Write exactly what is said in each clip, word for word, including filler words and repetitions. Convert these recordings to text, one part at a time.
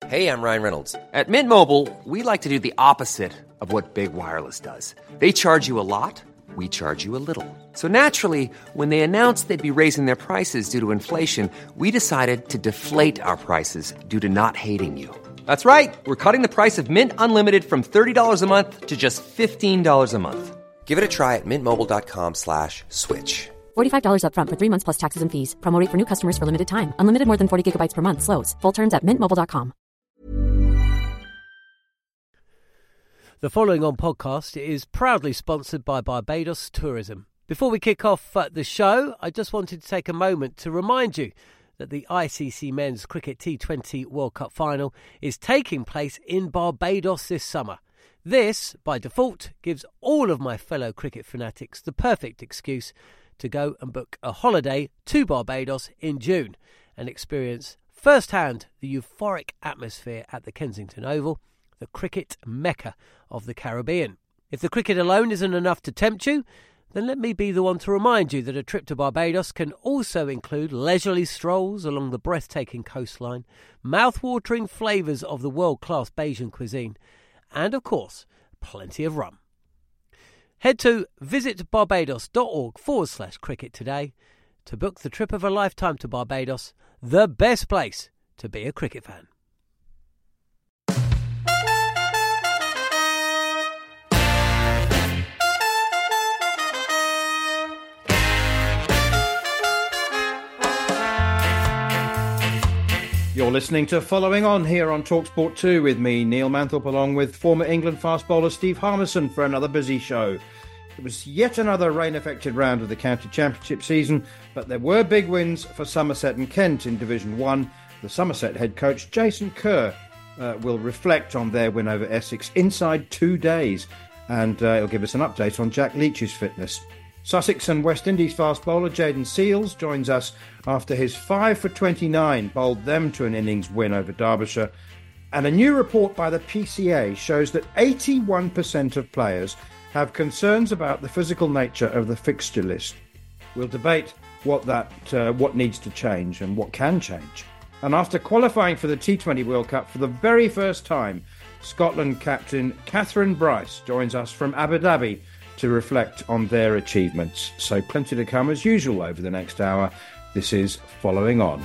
Hey, I'm Ryan Reynolds. At Mint Mobile, we like to do the opposite of what Big Wireless does. They charge you a lot, we charge you a little. So naturally, when they announced they'd be raising their prices due to inflation, we decided to deflate our prices due to not hating you. That's right. We're cutting the price of Mint Unlimited from thirty dollars a month to just fifteen dollars a month. Give it a try at mintmobile.com slash switch. forty-five dollars up front for three months plus taxes and fees. Promo rate for new customers for limited time. Unlimited more than forty gigabytes per month. Slows full terms at mint mobile dot com. The following on podcast is proudly sponsored by Barbados Tourism. Before we kick off uh, the show, I just wanted to take a moment to remind you that the I C C Men's Cricket T twenty World Cup Final is taking place in Barbados this summer. This, by default, gives all of my fellow cricket fanatics the perfect excuse to go and book a holiday to Barbados in June and experience firsthand the euphoric atmosphere at the Kensington Oval, the cricket mecca of the Caribbean. If the cricket alone isn't enough to tempt you, then let me be the one to remind you that a trip to Barbados can also include leisurely strolls along the breathtaking coastline, mouth-watering flavours of the world-class Bajan cuisine, and, of course, plenty of rum. Head to visitbarbados.org forward slash cricket today to book the trip of a lifetime to Barbados, the best place to be a cricket fan. You're listening to Following On here on TalkSport two with me, Neil Manthorpe, along with former England fast bowler Steve Harmison for another busy show. It was yet another rain-affected round of the County Championship season, but there were big wins for Somerset and Kent in Division one. The Somerset head coach Jason Kerr uh, will reflect on their win over Essex inside two days, and uh, he'll give us an update on Jack Leach's fitness. Sussex and West Indies fast bowler Jayden Seales joins us after his five for twenty-nine bowled them to an innings win over Derbyshire. And a new report by the P C A shows that eighty-one percent of players have concerns about the physical nature of the fixture list. We'll debate what that uh, what needs to change and what can change. And after qualifying for the T twenty World Cup for the very first time, Scotland captain Catherine Bryce joins us from Abu Dhabi to reflect on their achievements. So plenty to come as usual over the next hour. This is Following On.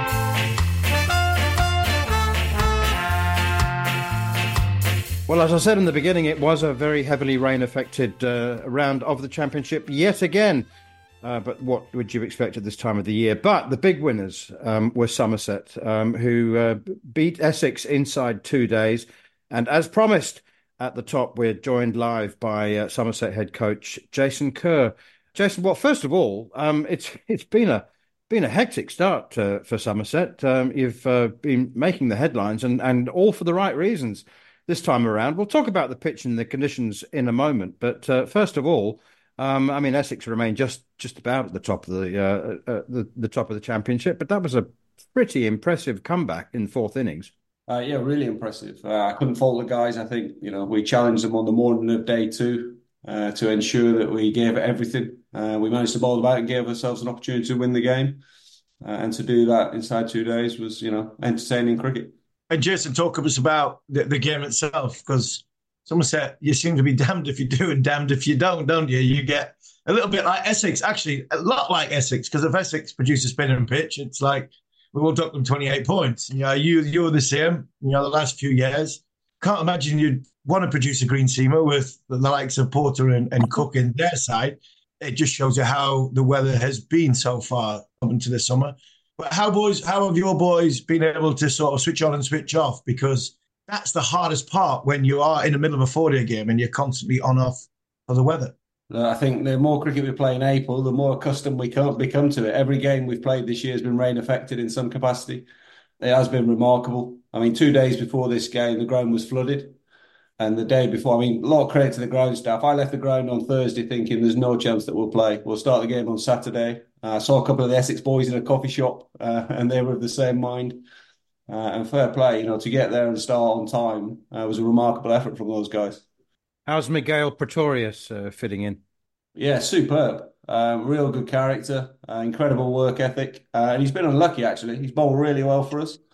Well, as I said in the beginning, it was a very heavily rain-affected uh, round of the Championship yet again. Uh, but what would you expect at this time of the year? But the big winners um, were Somerset, um, who uh, beat Essex inside two days. And as promised, at the top, we're joined live by uh, Somerset head coach Jason Kerr. Jason, well, first of all, um, it's it's been a been a hectic start uh, for Somerset. Um, you've uh, been making the headlines, and, and all for the right reasons this time around. We'll talk about the pitch and the conditions in a moment, but uh, first of all, um, I mean, Essex remain just just about at the top of the, uh, uh, the the top of the Championship, but that was a pretty impressive comeback in the fourth innings. Uh, yeah, really impressive. Uh, I couldn't fault the guys. I think, you know, we challenged them on the morning of day two uh, to ensure that we gave it everything. Uh, we managed to bowl about and gave ourselves an opportunity to win the game. Uh, and to do that inside two days was, you know, entertaining cricket. And Jason, talk to us about the, the game itself, because someone said you seem to be damned if you do and damned if you don't, don't you? You get a little bit like Essex, actually, a lot like Essex, because if Essex produce a spinning pitch, it's like, we will drop them twenty-eight points. You know, you, you're the same, you know, the last few years. Can't imagine you'd want to produce a green seamer with the likes of Porter and, and Cook in their side. It just shows you how the weather has been so far up into the summer. But how, boys, how have your boys been able to sort of switch on and switch off? Because that's the hardest part when you are in the middle of a four-day game and you're constantly on off for the weather. I think the more cricket we play in April, the more accustomed we can become to it. Every game we've played this year has been rain affected in some capacity. It has been remarkable. I mean, two days before this game, the ground was flooded. And the day before, I mean, a lot of credit to the ground staff. I left the ground on Thursday thinking there's no chance that we'll play. We'll start the game on Saturday. Uh, I saw a couple of the Essex boys in a coffee shop uh, and they were of the same mind. Uh, and fair play, you know, to get there and start on time uh, was a remarkable effort from those guys. How's Miguel Pretorius uh, fitting in? Yeah, superb. Um, real good character, uh, incredible work ethic. Uh, and he's been unlucky, actually. He's bowled really well for us.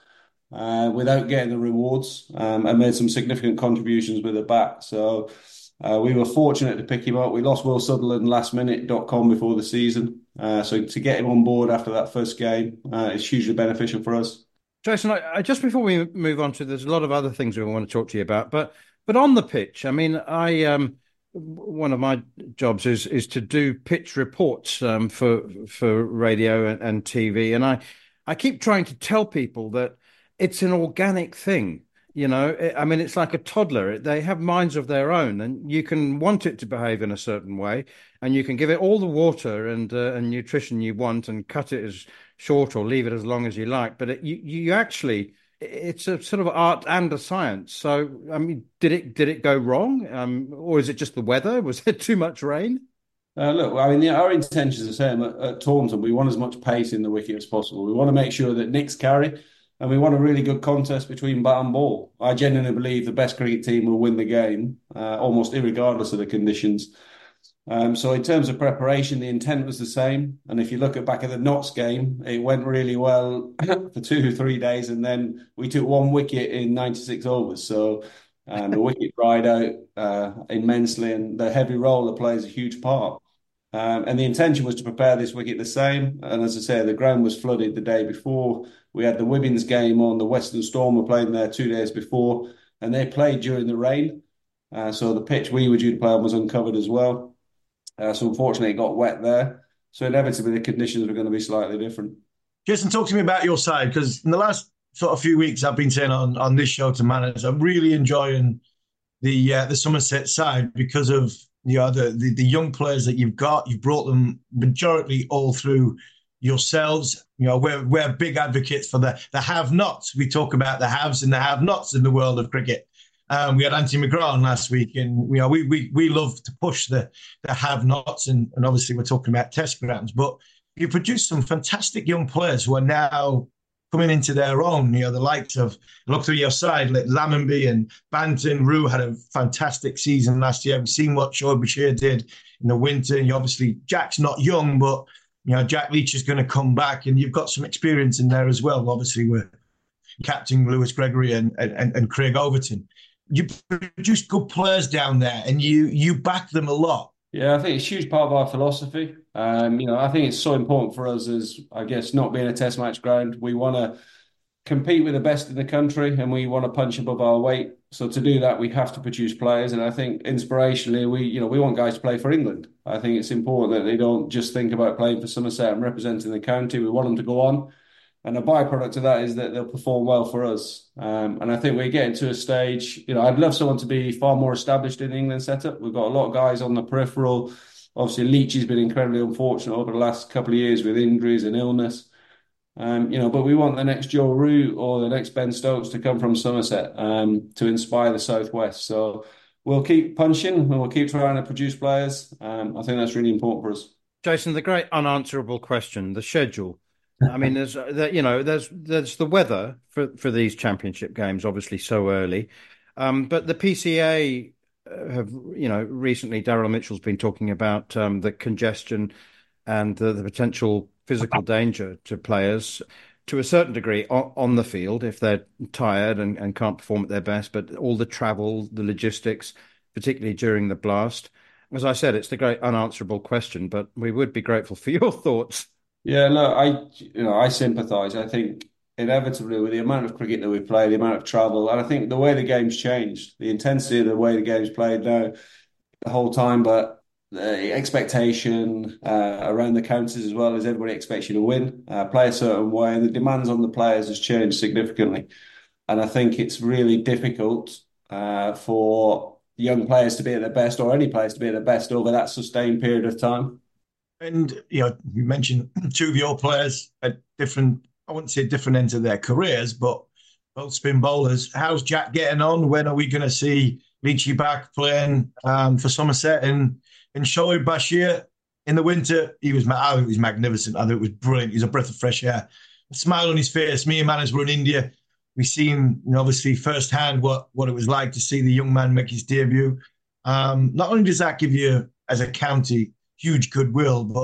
uh, without getting the rewards, um, and made some significant contributions with the bat. So uh, we were fortunate to pick him up. We lost Will Sutherland last minute dot com before the season. Uh, so to get him on board after that first game uh, is hugely beneficial for us. Jason, I, I, just before we move on to, there's a lot of other things we want to talk to you about, but but on the pitch, I mean, I um, one of my jobs is is to do pitch reports um, for for radio and, and T V, and I I keep trying to tell people that it's an organic thing. You know, I mean, it's like a toddler. They have minds of their own, and you can want it to behave in a certain way, and you can give it all the water and uh, and nutrition you want, and cut it as short or leave it as long as you like. But it, you you actually, it's a sort of art and a science. So, I mean, did it did it go wrong, um, or is it just the weather? Was there too much rain? Uh, look, I mean, our intentions are the same at, at Taunton. We want as much pace in the wicket as possible. We want to make sure that Nicks carry. And we want a really good contest between bat and ball. I genuinely believe the best cricket team will win the game, uh, almost irregardless of the conditions. Um, so in terms of preparation, the intent was the same. And if you look at back at the Notts game, it went really well for two or three days. And then we took one wicket in ninety-six overs. So um, the wicket dried out uh, immensely, and the heavy roller plays a huge part. Um, and the intention was to prepare this wicket the same. And as I say, the ground was flooded the day before. We had the women's game on. The Western Storm were playing there two days before, and they played during the rain. Uh, so the pitch we were due to play on was uncovered as well. Uh, so unfortunately, it got wet there. So inevitably, the conditions were going to be slightly different. Jason, talk to me about your side, because in the last sort of few weeks, I've been saying on, on this show to manage, I'm really enjoying the uh, the Somerset side because of you know the, the the young players that you've got. You've brought them majority all through yourselves. You know, we're we're big advocates for the the have-nots. We talk about the haves and the have-nots in the world of cricket. Um, we had Anthony McGraw last week, and you know, we we we love to push the the have-nots, and, and obviously we're talking about test grounds. But you produced some fantastic young players who are now coming into their own. You know, the likes of, look through your side, like Lammonby and Banton. Rue had a fantastic season last year. We've seen what Shoaib Bashir did in the winter. And obviously, Jack's not young, but you know, Jack Leach is going to come back, and you've got some experience in there as well. Obviously, we're Captain Lewis Gregory and, and, and Craig Overton. You produce good players down there, and you you back them a lot. Yeah, I think it's a huge part of our philosophy. Um, you know, I think it's so important for us as, I guess, not being a test match ground. We want to compete with the best in the country, and we want to punch above our weight. So to do that, we have to produce players. And I think inspirationally, we you know we want guys to play for England. I think it's important that they don't just think about playing for Somerset and representing the county. We want them to go on. And a byproduct of that is that they'll perform well for us. Um, and I think we're getting to a stage, you know, I'd love someone to be far more established in the England setup. We've got a lot of guys on the peripheral. Obviously, Leach has been incredibly unfortunate over the last couple of years with injuries and illness. Um, you know, but we want the next Joe Root or the next Ben Stokes to come from Somerset um, to inspire the Southwest. So we'll keep punching and we'll keep trying to produce players. Um, I think that's really important for us. Jason, the great unanswerable question, the schedule. I mean, there's you know, there's there's the weather for, for these championship games, obviously so early, um, but the P C A have you know recently Daryl Mitchell's been talking about um, the congestion and the, the potential physical danger to players to a certain degree on, on the field if they're tired and, and can't perform at their best, but all the travel, the logistics, particularly during the blast. As I said, it's the great unanswerable question, but we would be grateful for your thoughts. Yeah, look, I you know I sympathise. I think inevitably with the amount of cricket that we play, the amount of travel, and I think the way the game's changed, the intensity of the way the game's played now, the whole time, but the expectation uh, around the counties as well, as everybody expects you to win, uh, play a certain way, and the demands on the players has changed significantly. And I think it's really difficult uh, for young players to be at their best, or any players to be at their best over that sustained period of time. And, you know, you mentioned two of your players at different, I wouldn't say different ends of their careers, but both spin bowlers. How's Jack getting on? When are we going to see Leachy back playing um, for Somerset? And, and Shoaib Bashir in the winter, he was, I think he was magnificent. I think it was brilliant. He was a breath of fresh air. A smile on his face. Me and Manners were in India. We've seen, you know, obviously firsthand what, what it was like to see the young man make his debut. Um, not only does that give you, as a county, huge goodwill, but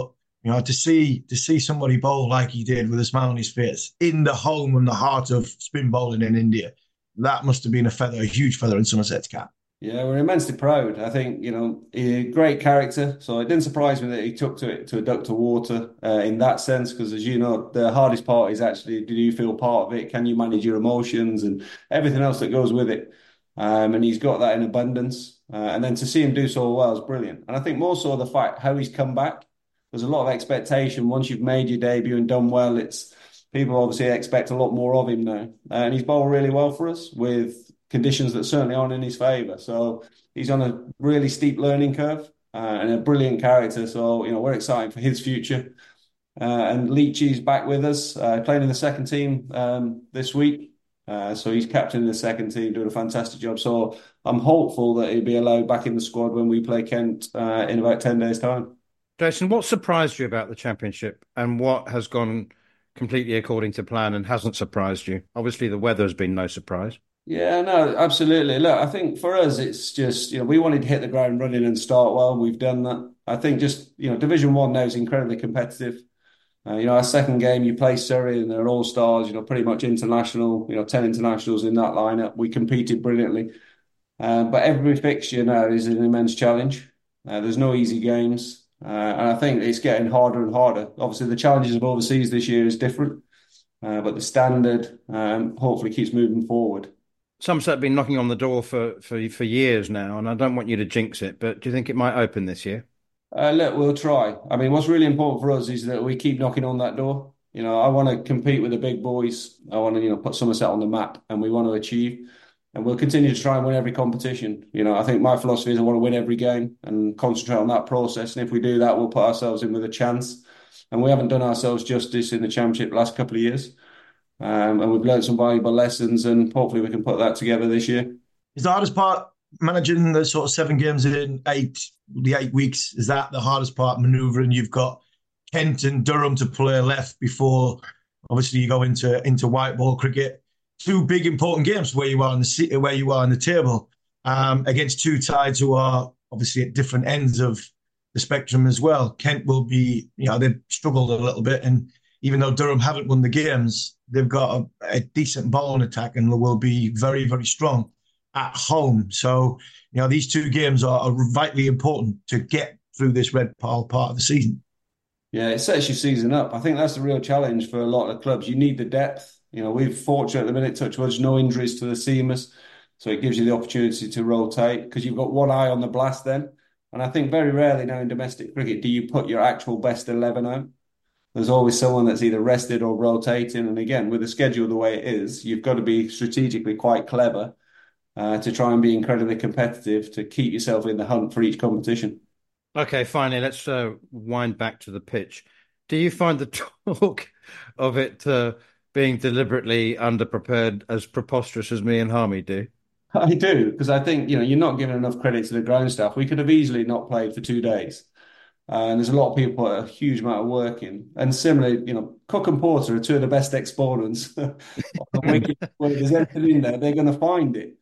You know, to see to see somebody bowl like he did with a smile on his face in the home and the heart of spin bowling in India, that must have been a feather, a huge feather in Somerset's cap. Yeah, we're immensely proud. I think, you know, a great character. So it didn't surprise me that he took to it to a duck to water uh, in that sense, because as you know, the hardest part is actually, do you feel part of it? Can you manage your emotions and everything else that goes with it? Um, and he's got that in abundance. Uh, and then to see him do so well is brilliant. And I think more so the fact how he's come back. There's a lot of expectation. Once you've made your debut and done well, it's people obviously expect a lot more of him now. Uh, and he's bowled really well for us with conditions that certainly aren't in his favour. So he's on a really steep learning curve uh, and a brilliant character. So, you know, we're excited for his future. Uh, and Leachy's back with us, uh, playing in the second team um, this week. Uh, so he's captain the second team, doing a fantastic job. So I'm hopeful that he'll be allowed back in the squad when we play Kent uh, in about ten days' time. Jason, what surprised you about the Championship and what has gone completely according to plan and hasn't surprised you? Obviously, the weather has been no surprise. Yeah, no, absolutely. Look, I think for us, it's just, you know, we wanted to hit the ground running and start well. We've done that. I think just, you know, Division One now is incredibly competitive. Uh, you know, our second game, you play Surrey and they're all stars, you know, pretty much international, you know, ten internationals in that lineup. We competed brilliantly. Uh, but every fixture now is an immense challenge. Uh, there's no easy games. Uh, and I think it's getting harder and harder. Obviously, the challenges of overseas this year is different. Uh, but the standard um, hopefully keeps moving forward. Somerset have been knocking on the door for, for, for years now, and I don't want you to jinx it, but do you think it might open this year? Uh, look, we'll try. I mean, what's really important for us is that we keep knocking on that door. You know, I want to compete with the big boys. I want to, you know, put Somerset on the map, and we want to achieve. And we'll continue to try and win every competition. You know, I think my philosophy is I want to win every game and concentrate on that process. And if we do that, we'll put ourselves in with a chance. And we haven't done ourselves justice in the Championship the last couple of years. Um, and we've learned some valuable lessons, and hopefully we can put that together this year. Is the hardest part managing the sort of seven games in eight, the eight weeks? Is that the hardest part, manoeuvring? You've got Kent and Durham to play left before, obviously, you go into into white ball cricket. Two big important games where you are in the where you are in the table um, against two sides who are obviously at different ends of the spectrum as well. Kent will be, you know, they've struggled a little bit, and even though Durham haven't won the games, they've got a, a decent bowling attack and will be very, very strong at home. So, you know, these two games are, are vitally important to get through this red pile part of the season. Yeah, it sets your season up. I think that's the real challenge for a lot of clubs. You need the depth. You know, we're fortunate at the minute, touch wood, no injuries to the seamers. So it gives you the opportunity to rotate because you've got one eye on the blast then. And I think very rarely now in domestic cricket do you put your actual best eleven out. There's always someone that's either rested or rotating. And again, with the schedule the way it is, you've got to be strategically quite clever uh, to try and be incredibly competitive to keep yourself in the hunt for each competition. Okay, finally, let's uh, wind back to the pitch. Do you find the talk of it uh, being deliberately underprepared as preposterous as me and Harmy do? I do, because I think, you know, you're not giving enough credit to the ground staff. We could have easily not played for two days. Uh, and there's a lot of people put a huge amount of work in. And similarly, you know, Cook and Porter are two of the best exponents on the wicket. When there's anything in there, they're going to find it.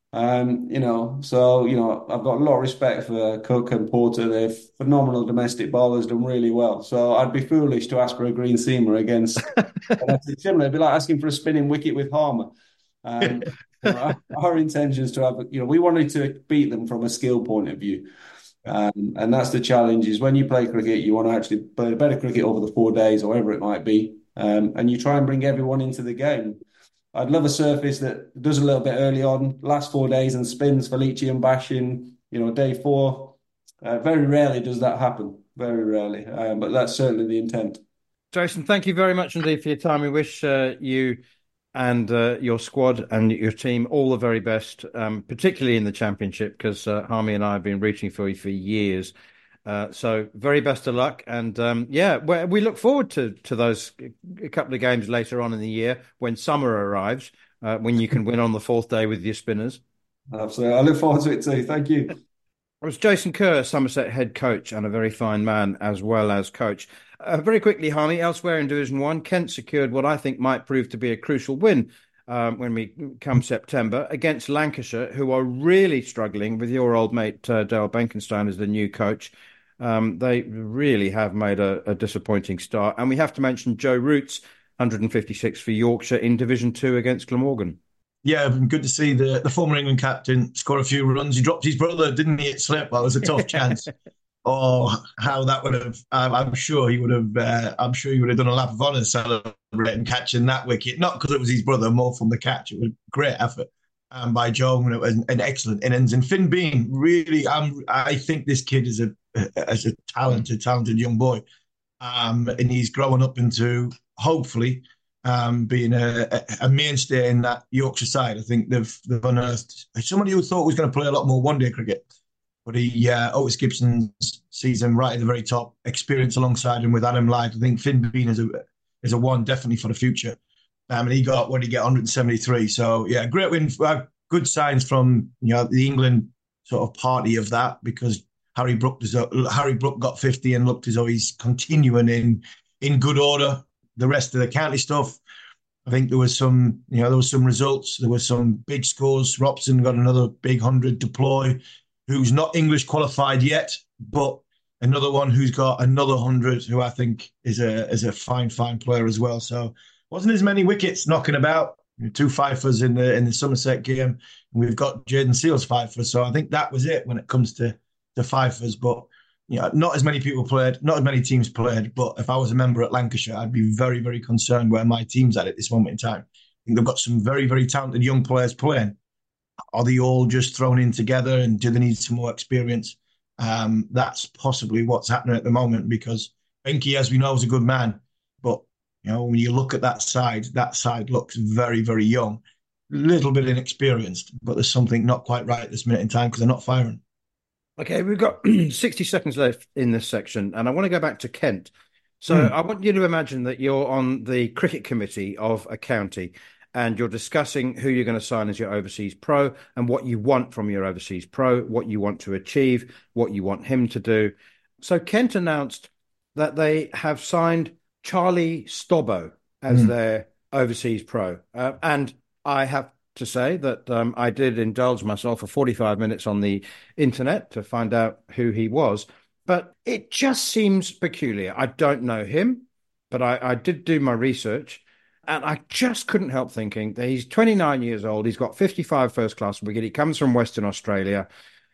Um, you know, so, you know, I've got a lot of respect for Cook and Porter. They're phenomenal domestic bowlers, done really well. So I'd be foolish to ask for a green seamer against. It's similar. It'd be like asking for a spinning wicket with Harmer. Um, you know, our, our intention is to have, you know, we wanted to beat them from a skill point of view. Um, and that's the challenge is when you play cricket, you want to actually play better cricket over the four days or whatever it might be. Um, and you try and bring everyone into the game. I'd love a surface that does a little bit early on, last four days and spins for Leachy and Bashing, you know, day four. Uh, very rarely does that happen. Very rarely. Um, but that's certainly the intent. Jason, thank you very much indeed for your time. We wish uh, you and uh, your squad and your team all the very best, um, particularly in the Championship, because uh, Harmy and I have been rooting for you for years. Uh, so very best of luck. And um, yeah, we look forward to, to those a couple of games later on in the year when summer arrives, uh, when you can win on the fourth day with your spinners. Absolutely. I look forward to it too. Thank you. It was Jason Kerr, Somerset head coach and a very fine man as well as coach. Uh, very quickly, Harmy, elsewhere in Division One, Kent secured what I think might prove to be a crucial win um, when we come September against Lancashire, who are really struggling with your old mate uh, Dale Benkenstein as the new coach. Um, they really have made a, a disappointing start. And we have to mention Joe Root's one hundred fifty-six for Yorkshire in Division Two against Glamorgan. Yeah, good to see the, the former England captain score a few runs. He dropped his brother, didn't he, at slip? Well, it was a tough chance. Oh, how that would have! I'm, I'm sure he would have. Uh, I'm sure he would have done a lap of honour celebrating catching that wicket. Not because it was his brother, more from the catch. It was a great effort um, by Joe, and it was an excellent innings. And Finn Bean, really, I'm. I think this kid is a as a talented, talented young boy, um, and he's growing up into hopefully um, being a, a mainstay in that Yorkshire side. I think they've they've unearthed somebody who thought was going to play a lot more one day cricket. But he, uh, Otis Gibson sees him right at the very top, experience alongside him with Adam Lyth. I think Finn Bean is a is a one definitely for the future. Um, and he got, what did he get, one hundred seventy-three. So, yeah, great win. Uh, good signs from, you know, the England sort of party of that, because Harry Brook, Harry Brook got fifty and looked as though he's continuing in in good order. The rest of the county stuff, I think there was some, you know, there was some results. There were some big scores. Robson got another big hundred deploy, who's not English qualified yet, but another one who's got another hundred, who I think is a is a fine, fine player as well. So wasn't as many wickets knocking about. Two fifers in the in the Somerset game, and we've got Jaden Seals fifer. So I think that was it when it comes to the fifers. But you know, not as many people played, not as many teams played. But if I was a member at Lancashire, I'd be very, very concerned where my team's at at this moment in time. I think they've got some very, very talented young players playing. Are they all just thrown in together, and do they need some more experience? Um, that's possibly what's happening at the moment, because Benke, as we know, is a good man. But, you know, when you look at that side, that side looks very, very young, a little bit inexperienced, but there's something not quite right at this minute in time because they're not firing. Okay, we've got sixty seconds left in this section, and I want to go back to Kent. So mm. I want you to imagine that you're on the cricket committee of a county, and you're discussing who you're going to sign as your overseas pro and what you want from your overseas pro, what you want to achieve, what you want him to do. So Kent announced that they have signed Charlie Stobbo as mm. their overseas pro. Uh, and I have to say that um, I did indulge myself for forty-five minutes on the internet to find out who he was. But it just seems peculiar. I don't know him, but I, I did do my research. And I just couldn't help thinking that he's twenty-nine years old. He's got fifty-five first-class wicket. He comes from Western Australia.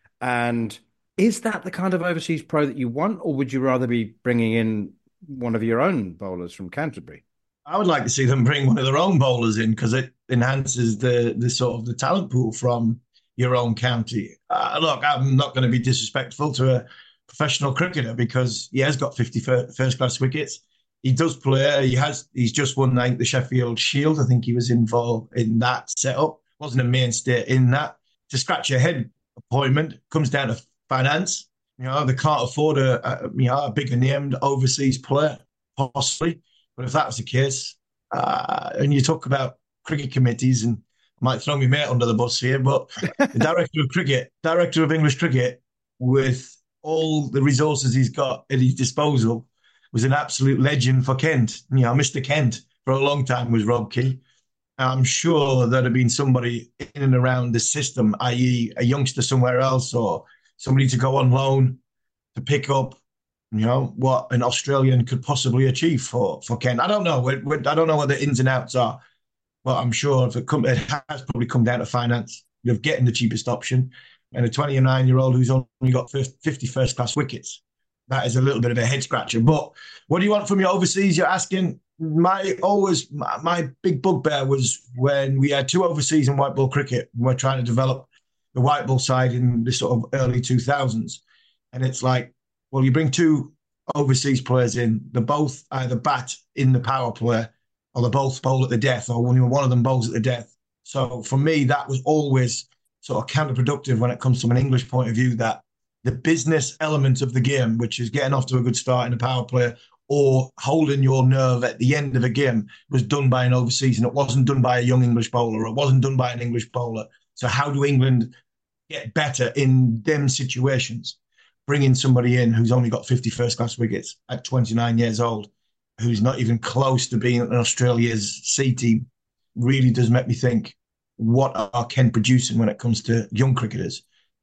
And is that the kind of overseas pro that you want, or would you rather be bringing in one of your own bowlers from Canterbury? I would like to see them bring one of their own bowlers in, because it enhances the the sort of the talent pool from your own county. Uh, look, I'm not going to be disrespectful to a professional cricketer, because he has got fifty first-class wickets. He does play. He has. He's just won, I think, the Sheffield Shield. I think he was involved in that setup. Wasn't a mainstay in that. To scratch your head appointment comes down to finance. You know, they can't afford a, a you know a bigger named overseas player, possibly. But if that was the case, uh, and you talk about cricket committees, and I might throw my mate under the bus here, but the director of cricket, director of English cricket, with all the resources he's got at his disposal, was an absolute legend for Kent. You know, Mister Kent for a long time was Rob Key. I'm sure there'd have been somebody in and around the system, that is a youngster somewhere else, or somebody to go on loan to pick up, you know, what an Australian could possibly achieve for, for Kent. I don't know. We're, we're, I don't know what the ins and outs are, but I'm sure if it, come, it has probably come down to finance, of getting the cheapest option. And a twenty-nine-year-old who's only got fifty first-class wickets, that is a little bit of a head scratcher. But what do you want from your overseas? You're asking. My always my, my big bugbear was when we had two overseas in white ball cricket. We were trying to develop the white ball side in the sort of early two thousands, and it's like, well, you bring two overseas players in, they both either bat in the power play, or they both bowl at the death, or one one of them bowls at the death. So for me, that was always sort of counterproductive when it comes from an English point of view. That the business element of the game, which is getting off to a good start in the power play or holding your nerve at the end of a game, was done by an overseas, and it wasn't done by a young English bowler, or it wasn't done by an English bowler. So how do England get better in them situations? Bringing somebody in who's only got fifty first-class wickets at twenty-nine years old, who's not even close to being an Australia's C team, really does make me think, what are Kent producing when it comes to young cricketers?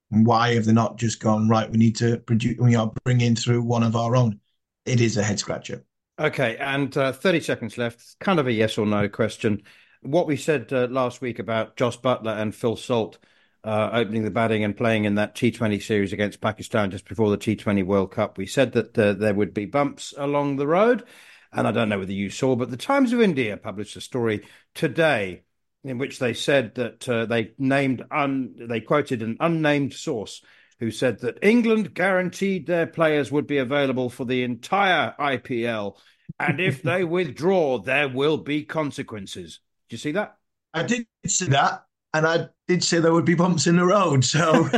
And why have they not just gone, right, we need to produce, we are bringing through one of our own? It is a head scratcher. Okay, and uh, thirty seconds left. It's kind of a yes or no question. What we said uh, last week about Jos Buttler and Phil Salt uh, opening the batting and playing in that T twenty series against Pakistan just before the T twenty World Cup, we said that uh, there would be bumps along the road. And I don't know whether you saw, but the Times of India published a story today in which they said that uh, they named, un- they quoted an unnamed source who said that England guaranteed their players would be available for the entire I P L. And if they withdraw, there will be consequences. Did you see that? I did see that. And I did say there would be bumps in the road. So,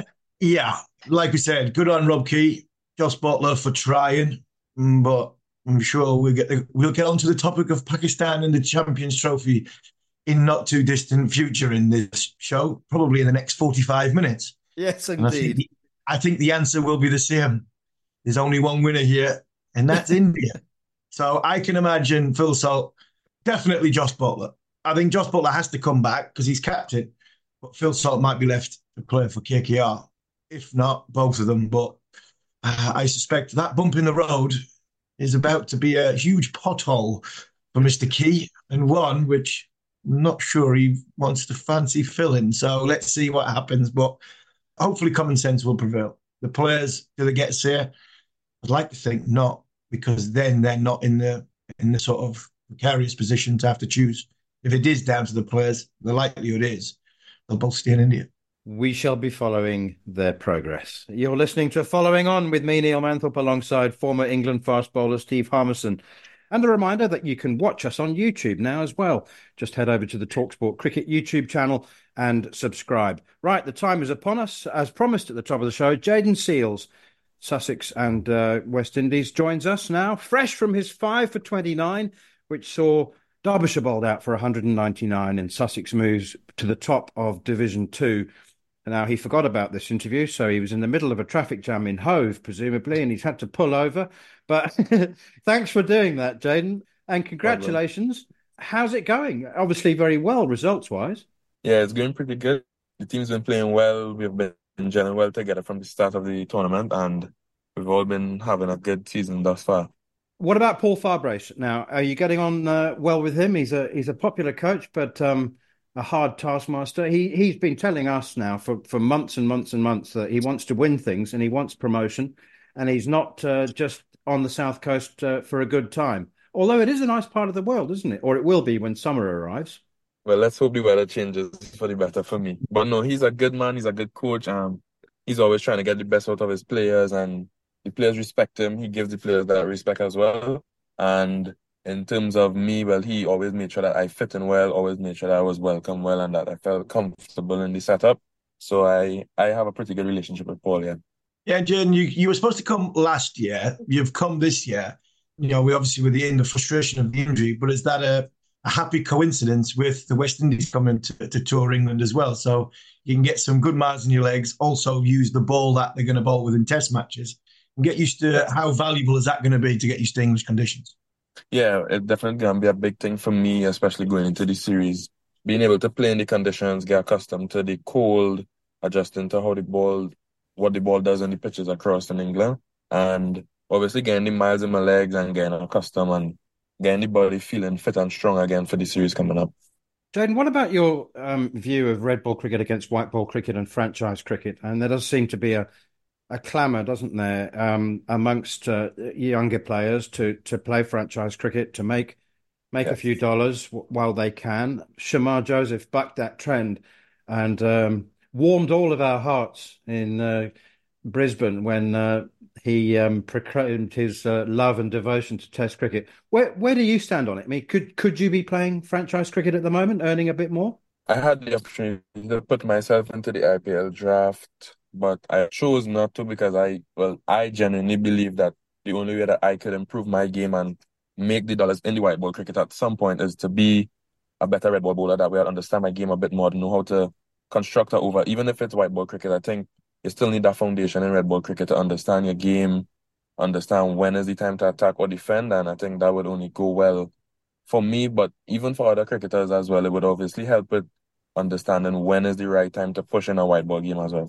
yeah, like we said, good on Rob Key, Jos Buttler for trying. But I'm sure we'll get the, we'll get onto the topic of Pakistan and the Champions Trophy in not too distant future in this show, probably in the next forty-five minutes. Yes, And I think, indeed. the, I think the answer will be the same. There's only one winner here, and that's India. So I can imagine Phil Salt, definitely Jos Buttler. I think Jos Buttler has to come back because he's captain, but Phil Salt might be left to play for K K R. If not, both of them. But uh, I suspect that bump in the road is about to be a huge pothole for Mister Key, and one which I'm not sure he wants to fancy filling. So let's see what happens. But hopefully common sense will prevail. The players, do they get say? I'd like to think not, because then they're not in the in the sort of precarious position to have to choose. If it is down to the players, the likelihood is they'll both stay in India. We shall be following their progress. You're listening to Following On with me, Neil Manthorp, alongside former England fast bowler Steve Harmison. And a reminder that you can watch us on YouTube now as well. Just head over to the TalkSport Cricket YouTube channel and subscribe. Right, the time is upon us. As promised at the top of the show, Jayden Seales, Sussex and uh, West Indies, joins us now, fresh from his five for twenty-nine, which saw Derbyshire bowled out for one hundred ninety-nine and Sussex moves to the top of Division two. Now, he forgot about this interview, so he was in the middle of a traffic jam in Hove, presumably, and he's had to pull over. But thanks for doing that, Jayden, and congratulations. How's it going? Obviously very well, results-wise. Yeah, it's going pretty good. The team's been playing well. We've been gelling well together from the start of the tournament, and we've all been having a good season thus far. What about Paul Farbrace now? Are you getting on uh, well with him? He's a he's a popular coach, but um, a hard taskmaster. He he's been telling us now for, for months and months and months that he wants to win things and he wants promotion, and he's not uh, just on the south coast uh, for a good time. Although it is a nice part of the world, isn't it? Or it will be when summer arrives. Well, let's hope the weather changes for the better for me. But no, he's a good man. He's a good coach. Um, he's always trying to get the best out of his players, and the players respect him. He gives the players that respect as well. And in terms of me, well, he always made sure that I fit in well, always made sure that I was welcome well, and that I felt comfortable in the setup. So I, I have a pretty good relationship with Paul, yeah. Yeah, Jen, you, you were supposed to come last year. You've come this year. You know, we obviously were in the frustration of the injury, but is that a, a happy coincidence with the West Indies coming to, to tour England as well? So you can get some good miles in your legs, also use the ball that they're going to bowl with in test matches, and get used to how valuable is that going to be to get used to English conditions. Yeah, it's definitely going to be a big thing for me, especially going into the series. Being able to play in the conditions, get accustomed to the cold, adjusting to how the ball, what the ball does on the pitches across in England, and obviously getting the miles in my legs and getting accustomed and getting the body feeling fit and strong again for the series coming up. Jayden, what about your um, view of red ball cricket against white ball cricket and franchise cricket? And there does seem to be a a clamour, doesn't there, um, amongst uh, younger players to to play franchise cricket, to make make yes. a few dollars w- while they can. Shamar Joseph bucked that trend and um, warmed all of our hearts in uh, Brisbane when uh, he um, proclaimed his uh, love and devotion to Test cricket. Where where do you stand on it? I mean, could could you be playing franchise cricket at the moment, earning a bit more? I had the opportunity to put myself into the I P L draft, but I chose not to because I, well, I genuinely believe that the only way that I could improve my game and make the dollars in the white ball cricket at some point is to be a better red ball bowler. That way I'd understand my game a bit more, to know how to construct it over. Even if it's white ball cricket, I think you still need that foundation in red ball cricket to understand your game, understand when is the time to attack or defend, and I think that would only go well for me, but even for other cricketers as well. It would obviously help with understanding when is the right time to push in a white ball game as well.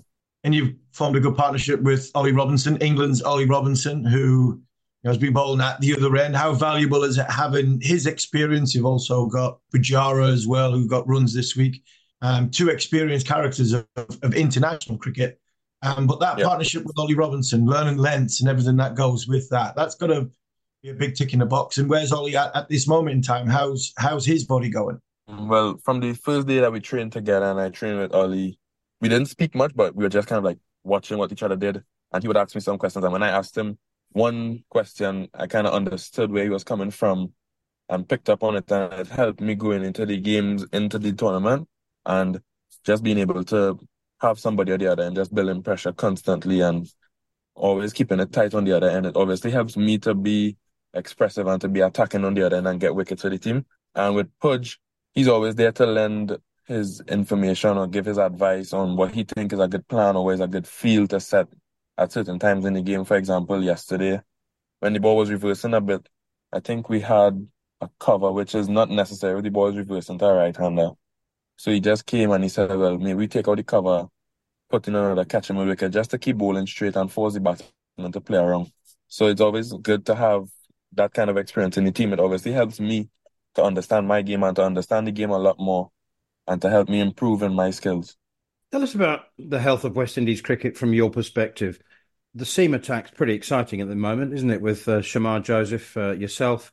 and you've formed a good partnership with Ollie Robinson, England's Ollie Robinson, who you know, has been bowling at the other end. How valuable is it having his experience? You've also got Pujara as well, who got runs this week. Um, two experienced characters of, of international cricket. Um, but that Yeah. partnership with Ollie Robinson, learning lengths and everything that goes with that, that's got to be a big tick in the box. And where's Ollie at, at this moment in time? How's how's his body going? Well, from the first day that we trained together and I trained with Ollie, we didn't speak much, but we were just kind of like watching what each other did. And he would ask me some questions. And when I asked him one question, I kind of understood where he was coming from and picked up on it. And it helped me going into the games, into the tournament, and just being able to have somebody on the other end, just building pressure constantly and always keeping it tight on the other end. It obviously helps me to be expressive and to be attacking on the other end and get wickets for the team. And with Pudge, he's always there to lend his information or give his advice on what he thinks is a good plan or is a good field to set at certain times in the game. For example, yesterday, when the ball was reversing a bit, I think we had a cover, which is not necessary. The ball was reversing to a right-hander. So he just came and he said, well, maybe we take out the cover, put in another catchable wicket just to keep bowling straight and force the batsman to play around. So it's always good to have that kind of experience in the team. It obviously helps me to understand my game and to understand the game a lot more and to help me improve in my skills. Tell us about the health of West Indies cricket from your perspective. The seam attack's pretty exciting at the moment, isn't it? With uh, Shamar Joseph, uh, yourself,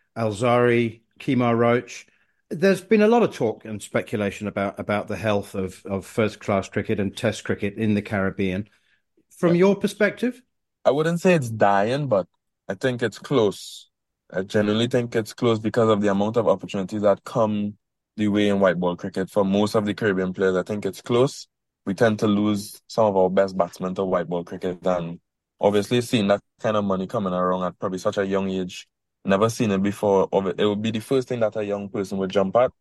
Alzari, Kemar Roach. There's been a lot of talk and speculation about, about the health of, of first-class cricket and Test cricket in the Caribbean. From your perspective? I wouldn't say it's dying, but I think it's close. I genuinely think it's close because of the amount of opportunities that come the way in white ball cricket. For most of the Caribbean players, I think it's close. We tend to lose some of our best batsmen to white ball cricket. And obviously seeing that kind of money coming around at probably such a young age, never seen it before. It would be the first thing that a young person would jump at.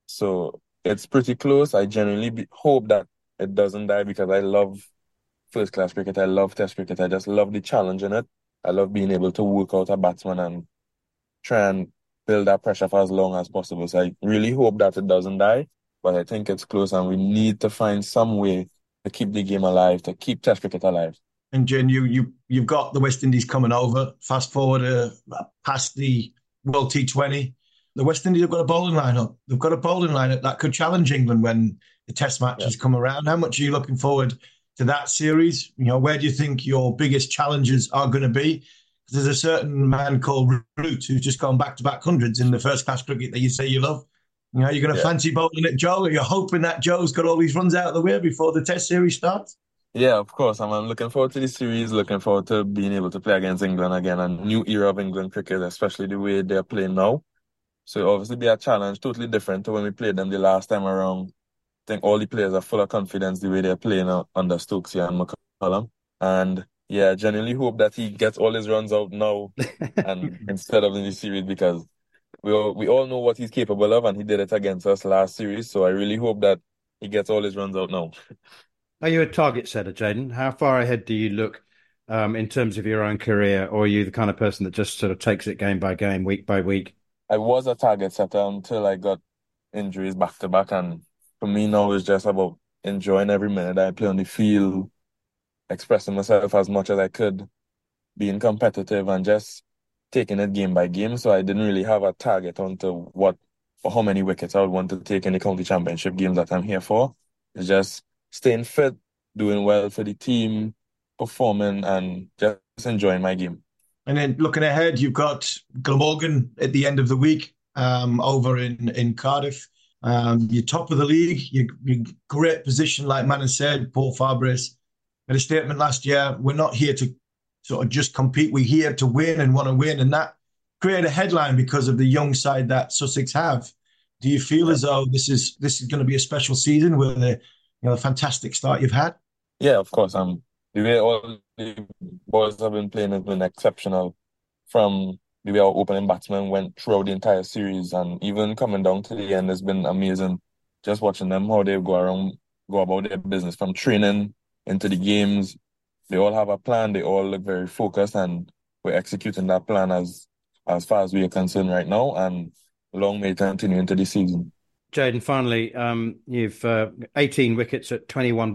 So it's pretty close. I genuinely be, hope that it doesn't die because I love first-class cricket. I love Test cricket. I just love the challenge in it. I love being able to work out a batsman and try and build that pressure for as long as possible. So I really hope that it doesn't die, but I think it's close and we need to find some way to keep the game alive, to keep Test cricket alive. And Jen, you, you, you've got the West Indies coming over. Fast forward uh, past the World T twenty. The West Indies have got a bowling lineup. They've got a bowling lineup that could challenge England when the Test matches yeah. come around. How much are you looking forward to that series? You know, where do you think your biggest challenges are going to be? There's a certain man called Root who's just gone back-to-back hundreds in the first-class cricket that you say you love. You know, you're going to yeah. fancy bowling at Joe? Are you hoping that Joe's got all these runs out of the way before the Test series starts? Yeah, of course. I'm, I'm looking forward to the series, looking forward to being able to play against England again, a new era of England cricket, especially the way they're playing now. So it'll obviously be a challenge, totally different to when we played them the last time around. I think all the players are full of confidence the way they're playing under Stokesy and McCullum. And yeah, I genuinely hope that he gets all his runs out now and instead of in the series because we all, we all know what he's capable of and he did it against us last series. So I really hope that he gets all his runs out now. Are you a target setter, Jayden? How far ahead do you look um, in terms of your own career, or are you the kind of person that just sort of takes it game by game, week by week? I was a target setter until I got injuries back to back, and for me now it's just about enjoying every minute I play on the field, expressing myself as much as I could, being competitive and just taking it game by game. So I didn't really have a target onto what or how many wickets I would want to take in the county championship games that I'm here for. It's just staying fit, doing well for the team, performing, and just enjoying my game. And then looking ahead, you've got Glamorgan at the end of the week um, over in, in Cardiff. Um, you're top of the league. You're, you're in great position, like Mann said. Paul Fabris made a statement last year. We're not here to sort of just compete. We're here to win and want to win. And that created a headline because of the young side that Sussex have. Do you feel as though this is this is going to be a special season with the you know, the fantastic start you've had? Yeah, of course. Um, the way all the boys have been playing has been exceptional. From the way our opening batsmen went throughout the entire series, and even coming down to the end has been amazing. Just watching them, how they go around, go about their business from training into the games. They all have a plan. They all look very focused, and we're executing that plan as as far as we are concerned right now. And long may it continue into the season. Jayden, finally, um, you've uh, eighteen wickets at twenty-one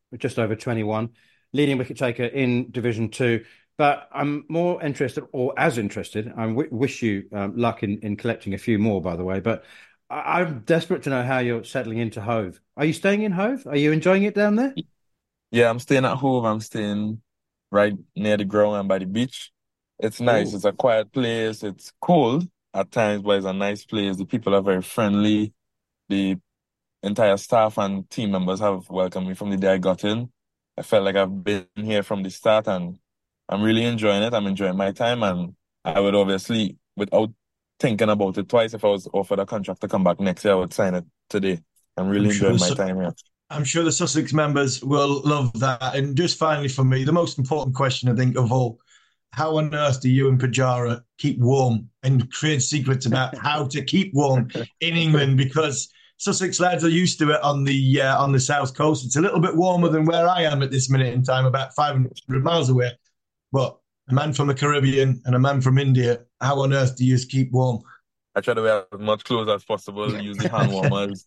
just over twenty-one, leading wicket taker in Division Two. But I'm more interested, or as interested, I w- wish you um, luck in, in collecting a few more, by the way, but I- I'm desperate to know how you're settling into Hove. Are you staying in Hove? Are you enjoying it down there? Yeah, I'm staying at Hove. I'm staying right near the ground and by the beach. It's nice. Ooh. It's a quiet place. It's cold at times, but it's a nice place. The people are very friendly. The entire staff and team members have welcomed me from the day I got in. I felt like I've been here from the start, and I'm really enjoying it. I'm enjoying my time, and I would obviously, without thinking about it twice, if I was offered a contract to come back next year, I would sign it today. I'm really I'm sure enjoying my so. time here. I'm sure the Sussex members will love that. And just finally for me, the most important question, I think, of all, how on earth do you and Pujara keep warm and create secrets about how to keep warm in England? Because Sussex lads are used to it on the uh, on the south coast. It's a little bit warmer than where I am at this minute in time, about five hundred miles away. But a man from the Caribbean and a man from India, how on earth do you keep warm? I try to wear as much clothes as possible, use the hand warmers,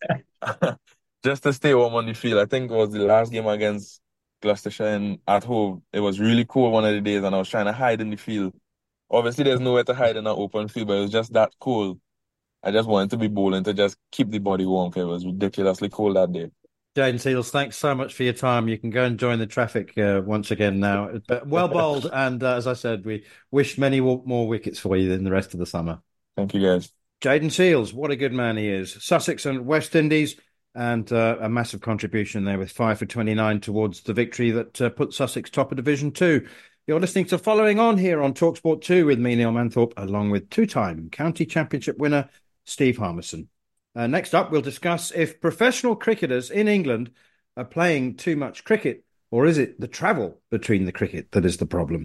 just to stay warm on the field. I think it was the last game against Gloucestershire and at home. It was really cold one of the days, and I was trying to hide in the field. Obviously, there's nowhere to hide in an open field, but it was just that cold. I just wanted to be bowling to just keep the body warm because it was ridiculously cold that day. Jayden Seales, thanks so much for your time. You can go and join the traffic uh, once again now. But well bowled, and uh, as I said, we wish many more wickets for you than the rest of the summer. Thank you, guys. Jayden Seales, what a good man he is. Sussex and West Indies, and uh, a massive contribution there with five for twenty-nine towards the victory that uh, put Sussex top of Division Two. You're listening to Following On here on TalkSport two with me, Neil Manthorpe, along with two-time County Championship winner Steve Harmison. Uh, next up, we'll discuss if professional cricketers in England are playing too much cricket, or is it the travel between the cricket that is the problem?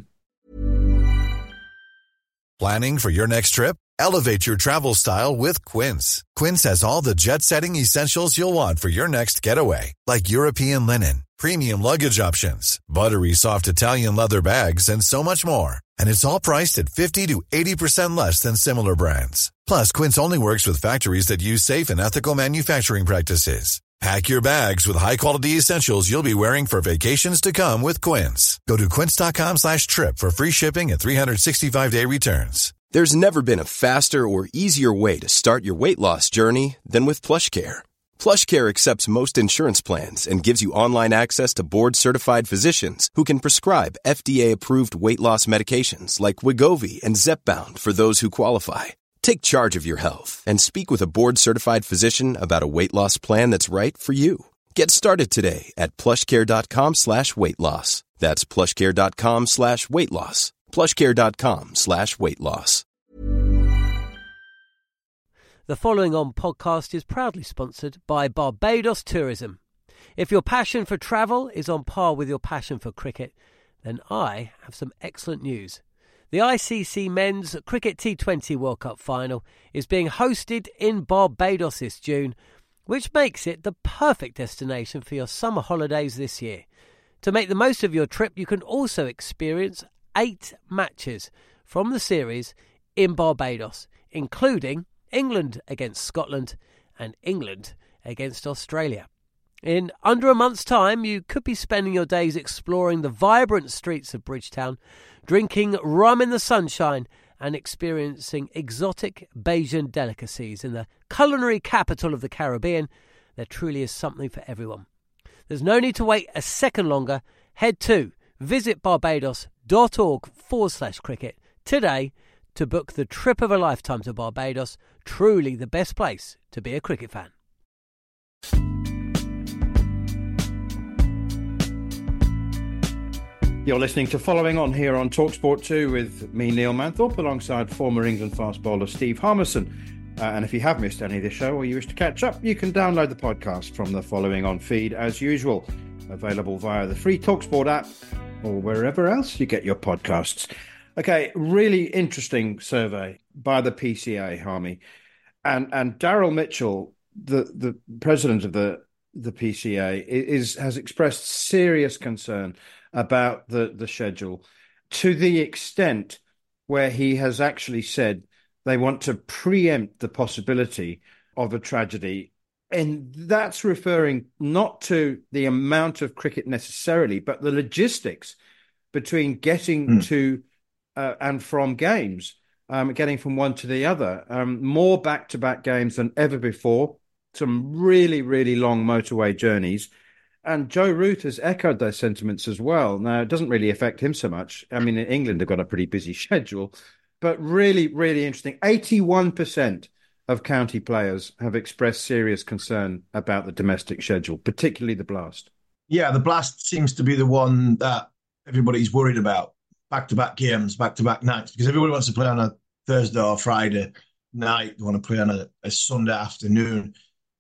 Planning for your next trip? Elevate your travel style with Quince. Quince has all the jet-setting essentials you'll want for your next getaway, like European linen, premium luggage options, buttery soft Italian leather bags, and so much more. And it's all priced at fifty to eighty percent less than similar brands. Plus, Quince only works with factories that use safe and ethical manufacturing practices. Pack your bags with high-quality essentials you'll be wearing for vacations to come with Quince. Go to quince.com slash trip for free shipping and three sixty-five day returns. There's never been a faster or easier way to start your weight loss journey than with PlushCare. PlushCare accepts most insurance plans and gives you online access to board-certified physicians who can prescribe F D A-approved weight loss medications like Wegovy and Zepbound for those who qualify. Take charge of your health and speak with a board-certified physician about a weight loss plan that's right for you. Get started today at plushcare.com slash weight loss. That's plushcare.com slash weight loss. plushcare.com slash weight loss. The Following On podcast is proudly sponsored by Barbados Tourism. If your passion for travel is on par with your passion for cricket, then I have some excellent news. The I C C Men's Cricket T twenty World Cup Final is being hosted in Barbados this June, which makes it the perfect destination for your summer holidays this year. To make the most of your trip, you can also experience eight matches from the series in Barbados, including England against Scotland and England against Australia. In under a month's time, you could be spending your days exploring the vibrant streets of Bridgetown, drinking rum in the sunshine and experiencing exotic Bajan delicacies in the culinary capital of the Caribbean. There truly is something for everyone. There's no need to wait a second longer. Head to visitbarbados.org forward slash cricket today to book the trip of a lifetime to Barbados. Truly the best place to be a cricket fan. You're listening to Following On here on TalkSport two with me, Neil Manthorpe, alongside former England fast bowler Steve Harmison. Uh, and if you have missed any of the show or you wish to catch up, you can download the podcast from the Following On feed as usual, available via the free TalkSport app or wherever else you get your podcasts. Okay, really interesting survey by the P C A, Harmy. And and Daryl Mitchell, the, the president of the, the P C A, is has expressed serious concern about the, the schedule, to the extent where he has actually said they want to preempt the possibility of a tragedy And that's referring not to the amount of cricket necessarily, but the logistics between getting mm. to uh, and from games, um, getting from one to the other. Um, more back-to-back games than ever before. Some really, really long motorway journeys. And Joe Root has echoed those sentiments as well. Now, it doesn't really affect him so much. I mean, in England, they've got a pretty busy schedule, but really, really interesting. eighty-one percent of county players have expressed serious concern about the domestic schedule, particularly the Blast. Yeah, the Blast seems to be the one that everybody's worried about. Back-to-back games, back-to-back nights, because everybody wants to play on a Thursday or Friday night. They want to play on a, a Sunday afternoon.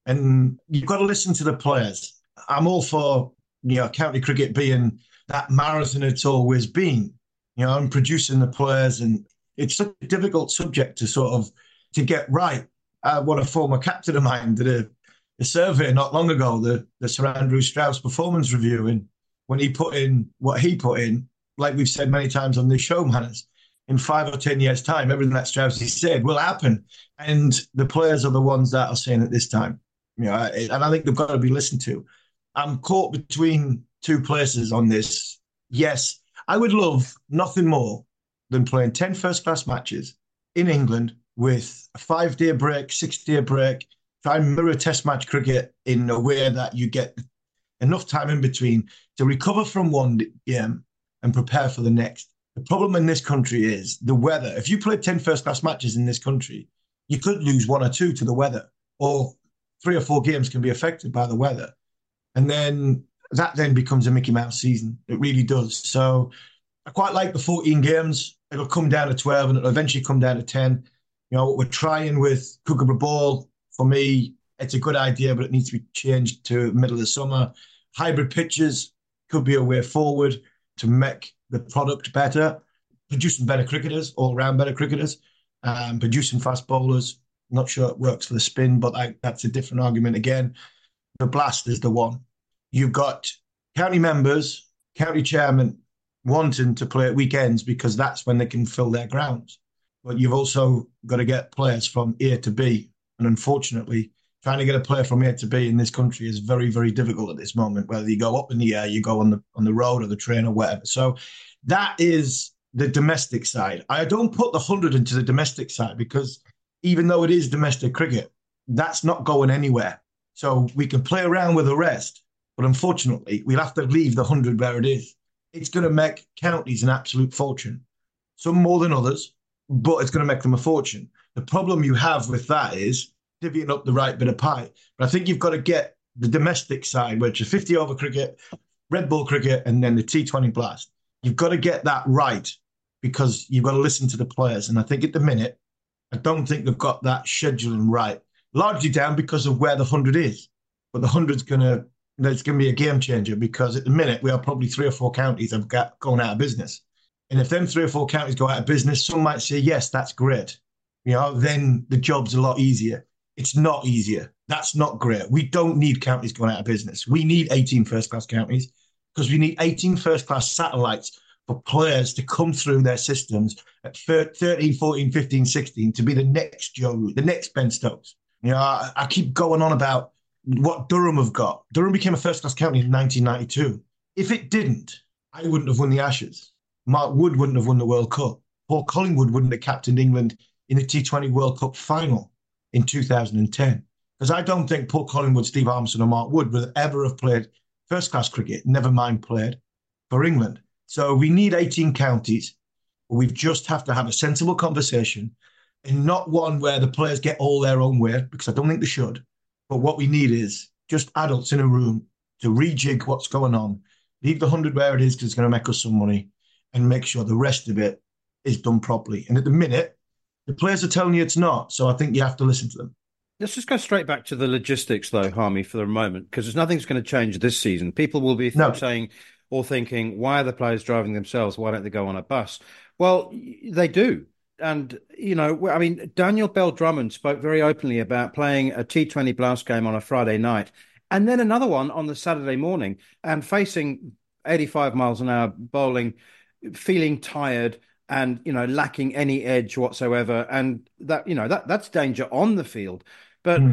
And you've got to listen to the players. I'm all for, you know, county cricket being that marathon it's always been, you know, and producing the players. And it's such a difficult subject to sort of to get right. Uh, what a former captain of mine did a, a survey not long ago, the, the Sir Andrew Strauss performance review. And when he put in what he put in, like we've said many times on this show, Manners, in five or ten years' time, everything that Strauss he said will happen. And the players are the ones that are saying it this time. You know, and I think they've got to be listened to. I'm caught between two places on this. Yes, I would love nothing more than playing ten first-class matches in England with a five-day break, six-day break, try and mirror test match cricket in a way that you get enough time in between to recover from one game and prepare for the next. The problem in this country is the weather. If you play ten first-class matches in this country, you could lose one or two to the weather, or three or four games can be affected by the weather. And then that then becomes a Mickey Mouse season. It really does. So I quite like the fourteen games. It'll come down to twelve and it'll eventually come down to ten. You know, what we're trying with Kookaburra Ball, for me, it's a good idea, but it needs to be changed to middle of the summer. Hybrid pitches could be a way forward to make the product better, producing better cricketers, all-round better cricketers, um, producing fast bowlers. Not sure it works for the spin, but I, that's a different argument again. The Blast is the one. You've got county members, county chairmen wanting to play at weekends because that's when they can fill their grounds. But you've also got to get players from A to B. And unfortunately, trying to get a player from A to B in this country is very, very difficult at this moment, whether you go up in the air, you go on the on the road or the train or whatever. So that is the domestic side. I don't put the hundred into the domestic side because even though it is domestic cricket, that's not going anywhere. So we can play around with the rest, but unfortunately, we'll have to leave the hundred where it is. It's going to make counties an absolute fortune. Some more than others, but it's going to make them a fortune. The problem you have with that is divvying up the right bit of pie. But I think you've got to get the domestic side, which is fifty over cricket, red ball cricket, and then the T twenty Blast. You've got to get that right because you've got to listen to the players. And I think at the minute, I don't think they've got that scheduling right. Largely down because of where the hundred is. But the hundred's going to, it's going to be a game changer because at the minute, we are probably three or four counties have got going out of business. And if them three or four counties go out of business, some might say, yes, that's great. You know, then the job's a lot easier. It's not easier. That's not great. We don't need counties going out of business. We need eighteen first-class counties because we need eighteen first-class satellites for players to come through their systems at thirteen, fourteen, fifteen, sixteen to be the next Joe Root, the next Ben Stokes. You know, I, I keep going on about what Durham have got. Durham became a first-class county in nineteen ninety-two. If it didn't, I wouldn't have won the Ashes. Mark Wood wouldn't have won the World Cup. Paul Collingwood wouldn't have captained England in the T twenty World Cup final in two thousand ten. Because I don't think Paul Collingwood, Steve Harmison or Mark Wood would ever have played first-class cricket, never mind played for England. So we need eighteen counties. We just have to have a sensible conversation and not one where the players get all their own way, because I don't think they should. But what we need is just adults in a room to rejig what's going on, leave the hundred where it is because it's going to make us some money, and make sure the rest of it is done properly. And at the minute, the players are telling you it's not. So I think you have to listen to them. Let's just go straight back to the logistics, though, Harmy, for the moment, because there's nothing's going to change this season. People will be no. saying or thinking, why are the players driving themselves? Why don't they go on a bus? Well, they do. And, you know, I mean, Daniel Bell Drummond spoke very openly about playing a T twenty Blast game on a Friday night and then another one on the Saturday morning and facing eighty-five miles an hour bowling, feeling tired and, you know, lacking any edge whatsoever. And that, you know, that that's danger on the field. But mm.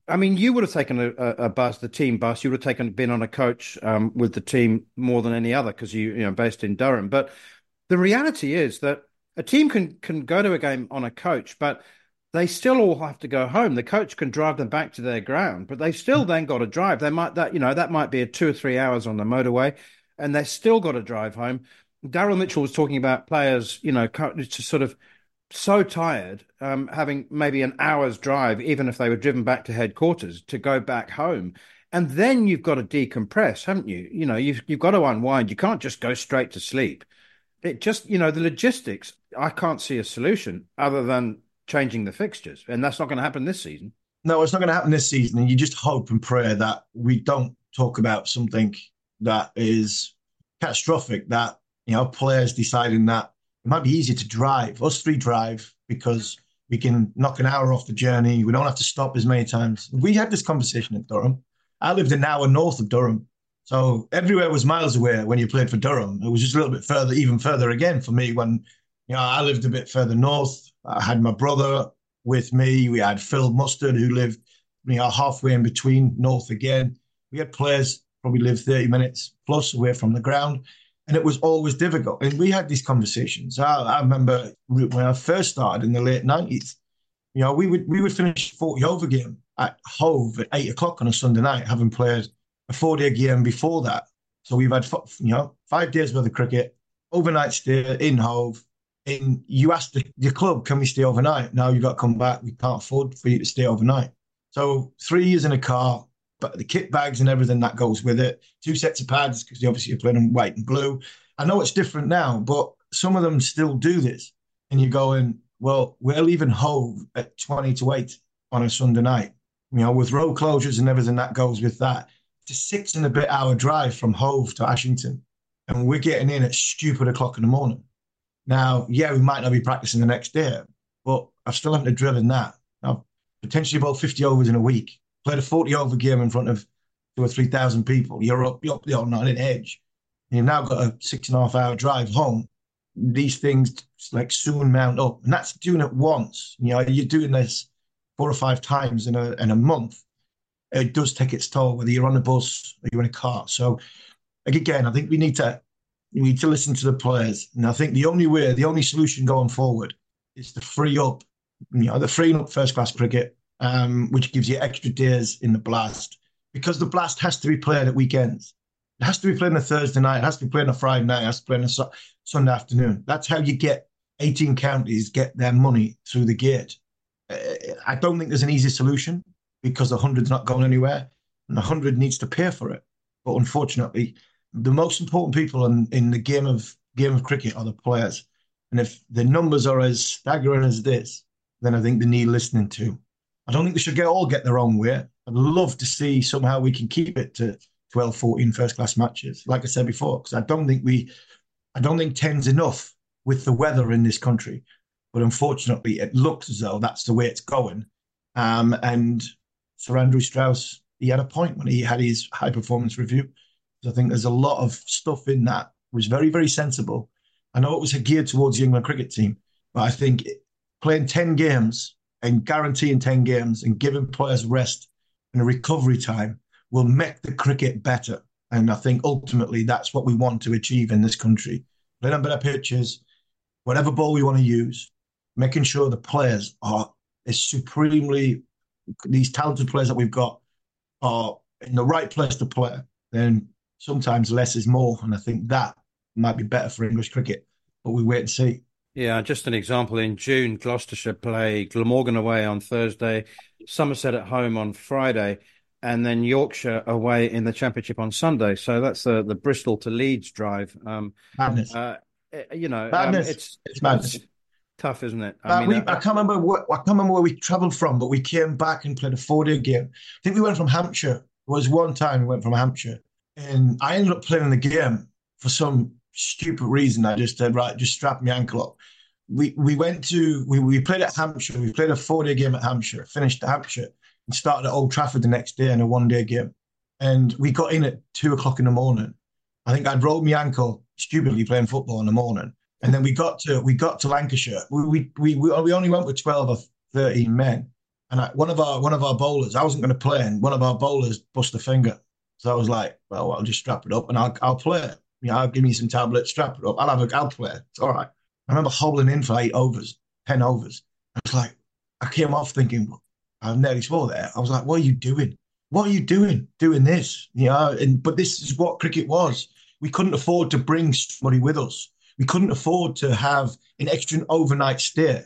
I mean, you would have taken a, a bus, the team bus. You would have taken been on a coach um, with the team more than any other because you you know based in Durham. But the reality is that a team can can go to a game on a coach, but they still all have to go home. The coach can drive them back to their ground, but they've still then got to drive. They might that you know that might be a two or three hours on the motorway, and they've still got to drive home. Daryl Mitchell was talking about players, you know, just sort of so tired, um, having maybe an hour's drive, even if they were driven back to headquarters, to go back home. And then you've got to decompress, haven't you? You know, you've, you've got to unwind. You can't just go straight to sleep. It just, you know, the logistics, I can't see a solution other than changing the fixtures. And that's not going to happen this season. No, it's not going to happen this season. And you just hope and pray that we don't talk about something that is catastrophic, that, you know, players deciding that it might be easier to drive. Us three drive because we can knock an hour off the journey. We don't have to stop as many times. We had this conversation at Durham. I lived an hour north of Durham. So everywhere was miles away when you played for Durham. It was just a little bit further, even further again for me when, you know, I lived a bit further north. I had my brother with me. We had Phil Mustard, who lived, you know, halfway in between north again. We had players probably lived thirty minutes plus away from the ground. And it was always difficult. And we had these conversations. I, I remember when I first started in the late nineties, you know, we would we would finish a forty over game at Hove at eight o'clock on a Sunday night, having played a four-day game before that. So we've had, you know, five days worth of cricket, overnight stay in Hove. And you asked the, the club, can we stay overnight? Now you've got to come back. We can't afford for you to stay overnight. So three years in a car, but the kit bags and everything that goes with it, two sets of pads, because obviously you're playing in white and blue. I know it's different now, but some of them still do this. And you're going, well, we're leaving Hove at twenty to eight on a Sunday night. You know, with road closures and everything that goes with that. It's a six and a bit hour drive from Hove to Ashington. And we're getting in at stupid o'clock in the morning. Now, yeah, we might not be practicing the next day, but I've still haven't driven that. I've potentially about fifty overs in a week. Played a forty over game in front of two or three thousand people. You're up, you're up the old nine edge. And you've now got a six and a half hour drive home. These things like soon mount up, and that's doing it once. You know, you're doing this four or five times in a in a month. It does take its toll, whether you're on a bus or you're in a car. So, like, again, I think we need to we need to listen to the players, and I think the only way, the only solution going forward, is to free up, you know, the freeing up first class cricket. Um, which gives you extra days in the Blast, because the Blast has to be played at weekends. It has to be played on a Thursday night. It has to be played on a Friday night. It has to be played on a su- Sunday afternoon. That's how you get eighteen counties get their money through the gate. Uh, I don't think there's an easy solution because the hundred's not going anywhere, and the hundred needs to pay for it. But unfortunately, the most important people in, in the game of game of cricket are the players. And if the numbers are as staggering as this, then I think they need listening to. I don't think they should get all get their own way. I'd love to see somehow we can keep it to twelve, fourteen first-class matches, like I said before, because I don't think we, I don't think ten's enough with the weather in this country. But unfortunately, it looks as though that's the way it's going. Um, and Sir Andrew Strauss, he had a point when he had his high-performance review. So I think there's a lot of stuff in that was very, very sensible. I know it was geared towards the England cricket team, but I think playing ten games and guaranteeing ten games and giving players rest and a recovery time will make the cricket better. And I think ultimately that's what we want to achieve in this country. Playing on better pitches, whatever ball we want to use, making sure the players are as supremely, these talented players that we've got are in the right place to play. Then sometimes less is more. And I think that might be better for English cricket, but we wait and see. Yeah, just an example. In June, Gloucestershire play Glamorgan away on Thursday, Somerset at home on Friday, and then Yorkshire away in the Championship on Sunday. So that's the the Bristol to Leeds drive. Um, madness. Uh, you know, madness. Um, it's, it's madness. It's tough, isn't it? I, uh, mean, we, I, I can't remember what I can't remember where we travelled from, but we came back and played a four-day game. I think we went from Hampshire. It was one time we went from Hampshire, and I ended up playing the game for some stupid reason. I just said, right, just strap my ankle up. We we went to, we, we played at Hampshire. We played a four-day game at Hampshire, finished at Hampshire, and started at Old Trafford the next day in a one-day game. And we got in at two o'clock in the morning. I think I'd rolled my ankle stupidly playing football in the morning. And then we got to we got to Lancashire. We we we, we only went with twelve or thirteen men. And I, one of our one of our bowlers, I wasn't going to play, and one of our bowlers bust a finger. So I was like, well, I'll just strap it up and I'll I'll play it. You know, I'll give me some tablets, strap it up. I'll have a I'll play it. It's all right. I remember holding in for eight overs, ten overs. I was like, I came off thinking, I nearly swore there. I was like, what are you doing? What are you doing? Doing this? You know, and but this is what cricket was. We couldn't afford to bring somebody with us. We couldn't afford to have an extra overnight stay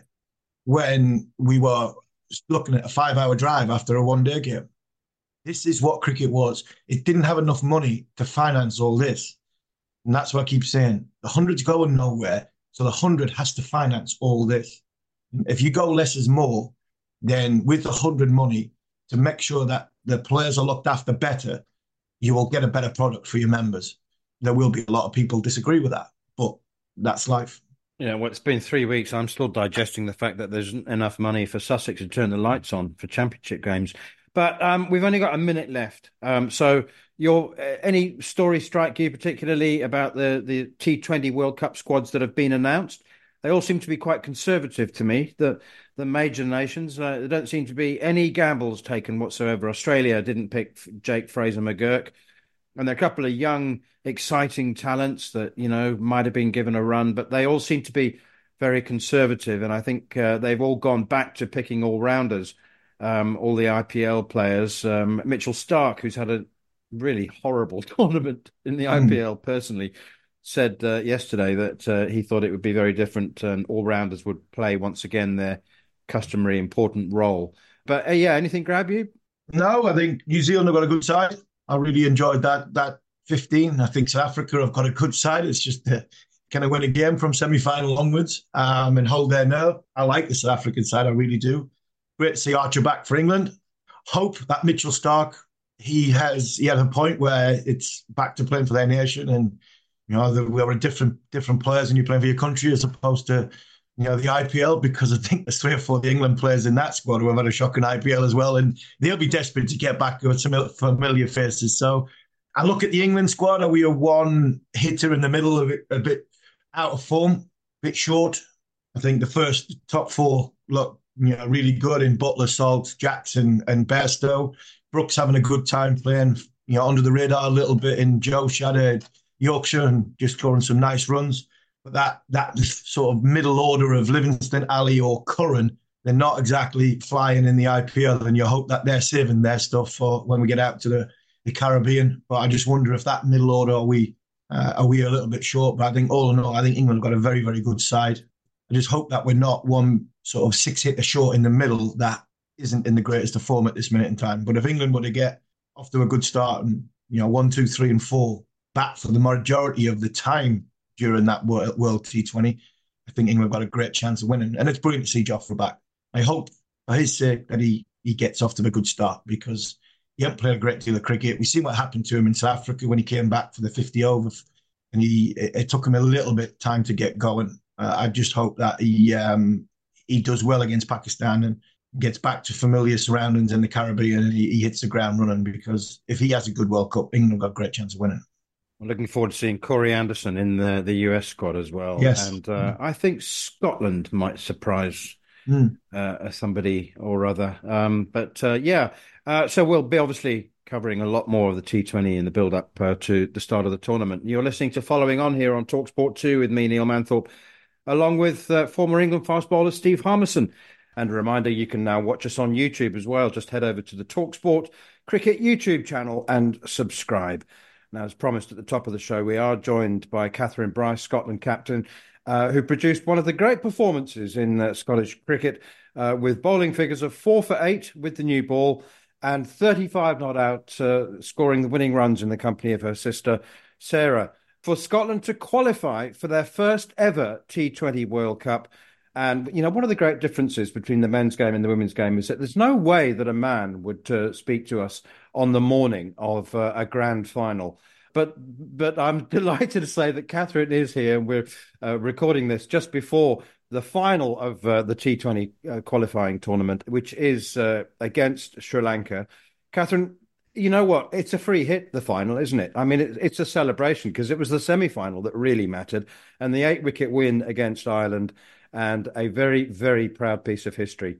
when we were looking at a five-hour drive after a one-day game. This is what cricket was. It didn't have enough money to finance all this. And that's what I keep saying. The hundred's going nowhere, so the hundred has to finance all this. If you go less is more, then with the hundred money, to make sure that the players are looked after better, you will get a better product for your members. There will be a lot of people disagree with that, but that's life. Yeah, well, it's been three weeks. I'm still digesting the fact that there's enough money for Sussex to turn the lights on for championship games. But um, we've only got a minute left. Um, so your uh, any story strike you particularly about the, the T twenty World Cup squads that have been announced? They all seem to be quite conservative to me. The the major nations, uh, there don't seem to be any gambles taken whatsoever. Australia didn't pick Jake Fraser-McGurk. And there are a couple of young, exciting talents that, you know, might have been given a run, but they all seem to be very conservative. And I think uh, they've all gone back to picking all-rounders, um, all the I P L players. Um, Mitchell Starc, who's had a really horrible tournament in the mm. I P L personally, said uh, yesterday that uh, he thought it would be very different and all-rounders would play once again their customary important role. But uh, yeah, anything grab you? No, I think New Zealand have got a good side. I really enjoyed that that fifteen. I think South Africa have got a good side. It's just uh, kind of win a game from semi-final onwards um, and hold their nerve. I like the South African side. I really do. Great to see Archer back for England. Hope that Mitchell Starc, he has he had a point where it's back to playing for their nation, and you know the, we are different different players, and you're playing for your country as opposed to you know the I P L, because I think there's three or four of the England players in that squad who have had a shocking I P L as well, and they'll be desperate to get back with some familiar faces. So I look at the England squad. Are we a one hitter in the middle of it, a bit out of form, a bit short? I think the first top four look you know really good in Butler, Salt, Jackson, and Bairstow. Brooks having a good time playing you know under the radar a little bit in Joe Shadder, Yorkshire, and just scoring some nice runs. But that that sort of middle order of Livingston, Ali, or Curran, they're not exactly flying in the I P L, and you hope that they're saving their stuff for when we get out to the, the Caribbean. But I just wonder if that middle order, are we uh, are we a little bit short? But I think all in all, I think England have got a very, very good side. I just hope that we're not one sort of six-hitter short in the middle that isn't in the greatest of form at this minute in time. But if England were to get off to a good start and, you know, one, two, three, and four bat for the majority of the time during that World, World T twenty, I think England have got a great chance of winning. And it's brilliant to see Jofra back. I hope, for his sake, that he, he gets off to a good start, because he hasn't played a great deal of cricket. We've seen what happened to him in South Africa when he came back for the fifty over, and he it, it took him a little bit of time to get going. Uh, I just hope that he um, he does well against Pakistan and gets back to familiar surroundings in the Caribbean, and he, he hits the ground running, because if he has a good World Cup, England have got a great chance of winning. I'm looking forward to seeing Corey Anderson in the, the U S squad as well. Yes. And uh, mm. I think Scotland might surprise mm. uh, somebody or other. Um, but uh, yeah, uh, so we'll be obviously covering a lot more of the T twenty in the build-up uh, to the start of the tournament. You're listening to Following On here on TalkSport two with me, Neil Manthorpe, along with uh, former England fast bowler Steve Harmison. And a reminder, you can now watch us on YouTube as well. Just head over to the TalkSport Cricket YouTube channel and subscribe. Now, as promised at the top of the show, we are joined by Catherine Bryce, Scotland captain, uh, who produced one of the great performances in uh, Scottish cricket uh, with bowling figures of four for eight with the new ball and thirty-five not out, uh, scoring the winning runs in the company of her sister, Sarah, for Scotland to qualify for their first ever T twenty World Cup. And, you know, one of the great differences between the men's game and the women's game is that there's no way that a man would uh, speak to us on the morning of uh, a grand final. But but I'm delighted to say that Catherine is here, and we're uh, recording this just before the final of uh, the T twenty uh, qualifying tournament, which is uh, against Sri Lanka. Catherine, you know what? It's a free hit, the final, isn't it? I mean, it, it's a celebration, because it was the semi-final that really mattered, and the eight-wicket win against Ireland, and a very, very proud piece of history.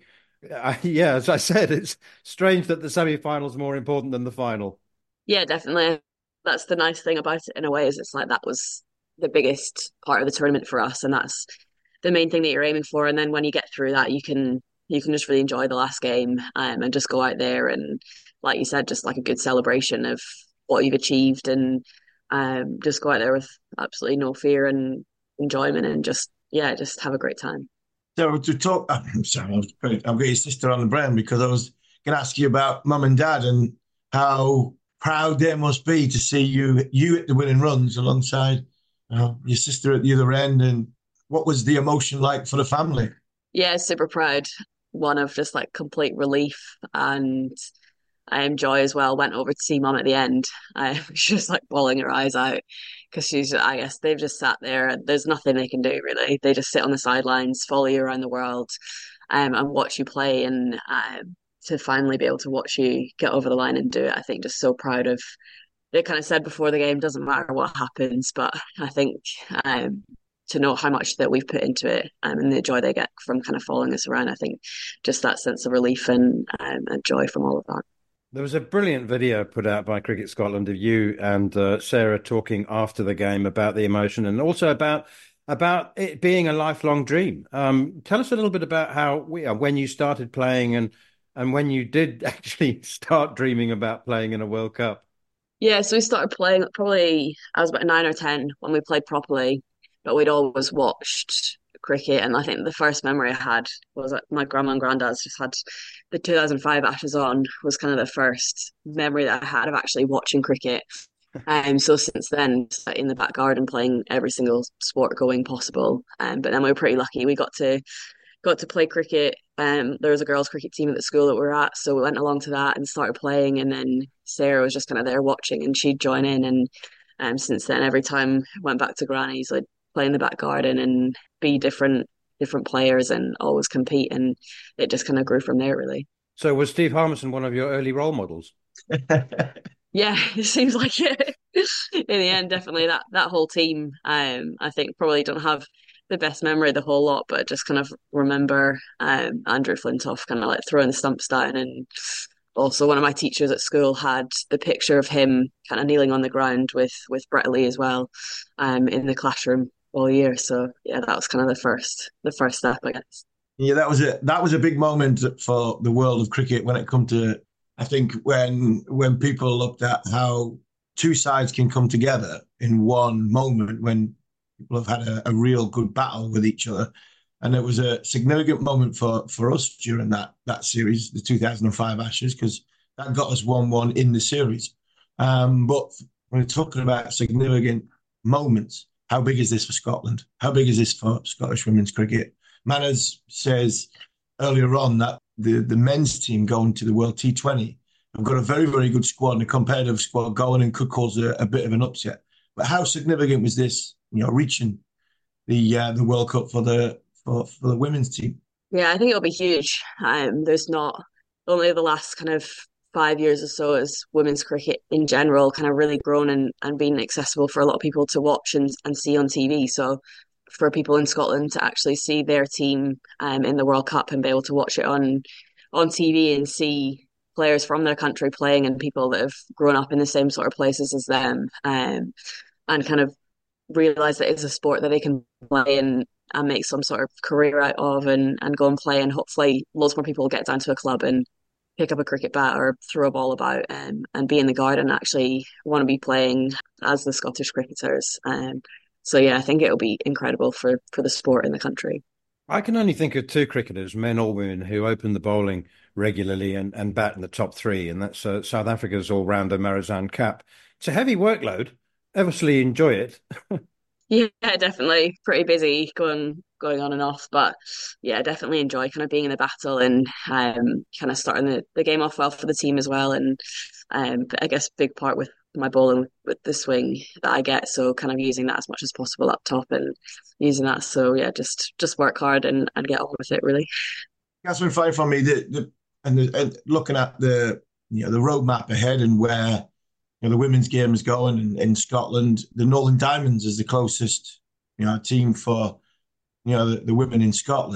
Uh, yeah, as I said, it's strange that the semi-final is more important than the final. Yeah, definitely. That's the nice thing about it in a way, is it's like that was the biggest part of the tournament for us, and that's the main thing that you're aiming for. And then when you get through that, you can you can just really enjoy the last game, um, and just go out there and, like you said, just like a good celebration of what you've achieved, and um, just go out there with absolutely no fear and enjoyment, and just yeah, just have a great time. So to talk, I'm sorry, I was putting, I've got your sister on the brain because I was going to ask you about mum and dad and how proud they must be to see you you at the winning runs alongside, you know, your sister at the other end. And what was the emotion like for the family? Yeah, super proud. One of just like complete relief and um, joy as well. Went over to see mum at the end. Uh, she was like bawling her eyes out because she's, I guess they've just sat there and there's nothing they can do really. They just sit on the sidelines, follow you around the world, um, and watch you play. And um, to finally be able to watch you get over the line and do it, I think just so proud of. They kind of said before the game, doesn't matter what happens, but I think um, to know how much that we've put into it, um, and the joy they get from kind of following us around, I think just that sense of relief and um, and joy from all of that. There was a brilliant video put out by Cricket Scotland of you and uh, Sarah talking after the game about the emotion and also about about it being a lifelong dream. Um, tell us a little bit about how we, uh, when you started playing and and when you did actually start dreaming about playing in a World Cup. Yeah, so we started playing probably I was about nine or ten when we played properly, but we'd always watched cricket. And I think the first memory I had was that my grandma and granddad's just had the two thousand five Ashes on, was kind of the first memory that I had of actually watching cricket. Um, so since then, in the back garden playing every single sport going possible. Um, but then we were pretty lucky. We got to got to play cricket. Um, there was a girls' cricket team at the school that we were at, so we went along to that and started playing. And then Sarah was just kind of there watching, and she'd join in. And um, since then, every time I went back to Granny's, I'd play in the back garden and be different different players and always compete. And it just kind of grew from there, really. So was Steve Harmison one of your early role models? Yeah, it seems like it. In the end, definitely that that whole team. Um, I think probably don't have the best memory of the whole lot, but just kind of remember um, Andrew Flintoff kind of like throwing the stumps down. And also one of my teachers at school had the picture of him kind of kneeling on the ground with with Brett Lee as well, um, in the classroom all year. So yeah, that was kind of the first the first step, I guess. Yeah, that was a that was a big moment for the world of cricket when it come to, I think, when when people looked at how two sides can come together in one moment when people have had a, a real good battle with each other. And it was a significant moment for, for us during that that series, the two thousand five Ashes, because that got us one one in the series. Um, but when we're talking about significant moments, how big is this for Scotland? How big is this for Scottish women's cricket? Manners says earlier on that the, the men's team going to the World T twenty have got a very, very good squad and a competitive squad going and could cause a, a bit of an upset. But how significant was this, you know, reaching the uh, the World Cup for the for, for the women's team? Yeah, I think it'll be huge. Um, there's not only the last kind of five years or so as women's cricket in general kind of really grown and, and been accessible for a lot of people to watch and, and see on T V. So for people in Scotland to actually see their team um, in the World Cup and be able to watch it on on T V and see players from their country playing and people that have grown up in the same sort of places as them, um, and kind of realize that it's a sport that they can play and, and make some sort of career out of and, and go and play. And hopefully loads more people will get down to a club and pick up a cricket bat or throw a ball about, um, and be in the garden and actually want to be playing as the Scottish cricketers. Um, so yeah, I think it'll be incredible for, for the sport in the country. I can only think of two cricketers, men or women, who open the bowling regularly and, and bat in the top three, and that's uh, South Africa's all-rounder Marizanne Kapp. It's a heavy workload. Obviously enjoy it. Yeah, definitely pretty busy going going on and off, but yeah, definitely enjoy kind of being in the battle and um, kind of starting the, the game off well for the team as well. And um, I guess big part with my bowling with the swing that I get, so kind of using that as much as possible up top and using that. So yeah, just just work hard and, and get on with it really. That's been fine for me. The, the and, the, and looking at the you know the roadmap ahead and where you know the women's game is going in, in Scotland, the Northern Diamonds is the closest you know team for you know the, the women in Scotland.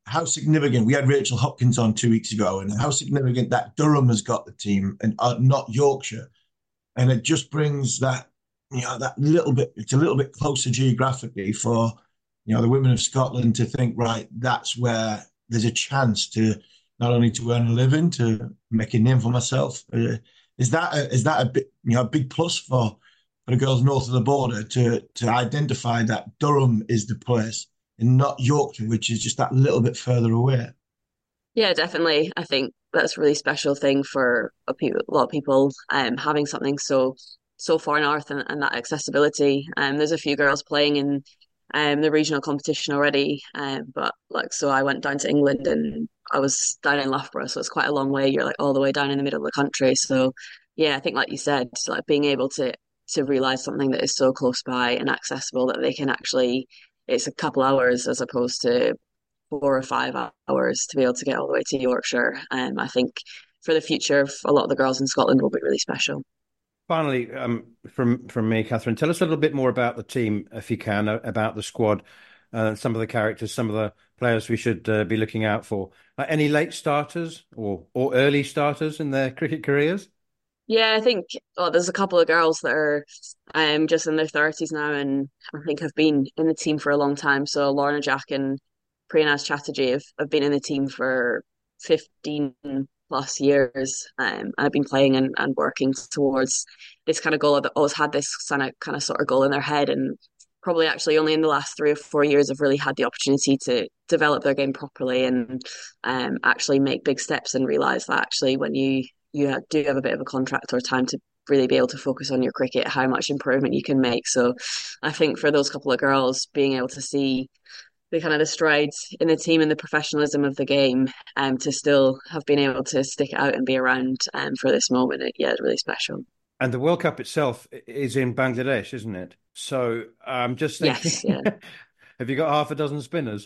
how significant, we had Rachel Hopkins on two weeks ago, and how significant that Durham has got the team and uh, not Yorkshire. And it just brings that, you know, that little bit, it's a little bit closer geographically for, you know, the women of Scotland to think, right, that's where there's a chance to not only to earn a living, to make a name for myself. Uh, is that a, is that a bit, you know, a big plus for, for the girls north of the border to to identify that Durham is the place and not Yorkshire, which is just that little bit further away? Yeah, definitely. I think that's a really special thing for a, pe a lot of people, um, having something so so far north and, and that accessibility. Um, there's a few girls playing in um the regional competition already, um, but like so I went down to England and I was down in Loughborough, so it's quite a long way. You're like all the way down in the middle of the country. So yeah, I think like you said, like being able to to realize something that is so close by and accessible that they can actually, it's a couple hours as opposed to four or five hours to be able to get all the way to Yorkshire. Um, I think for the future of a lot of the girls in Scotland will be really special. Finally, um, from from me, Catherine, tell us a little bit more about the team, if you can, about the squad, uh, some of the characters, some of the players we should uh, be looking out for. Uh, any late starters or or early starters in their cricket careers? Yeah, I think well, there's a couple of girls that are um just in their thirties now, and I think have been in the team for a long time. So Lorna Jack and Priyanaaz Chatterjee have, have been in the team for fifteen plus years, um, and I've been playing and, and working towards this kind of goal. I've always had this kind of kind of sort of goal in their head, and probably actually only in the last three or four years have really had the opportunity to develop their game properly and um, actually make big steps and realize that actually when you you do have a bit of a contract or time to really be able to focus on your cricket, how much improvement you can make. So I think for those couple of girls, being able to see the kind of the strides in the team and the professionalism of the game, um, to still have been able to stick it out and be around um, for this moment, it, yeah, it's really special. And the World Cup itself is in Bangladesh, isn't it? So I'm just thinking, yes, yeah. Have you got half a dozen spinners?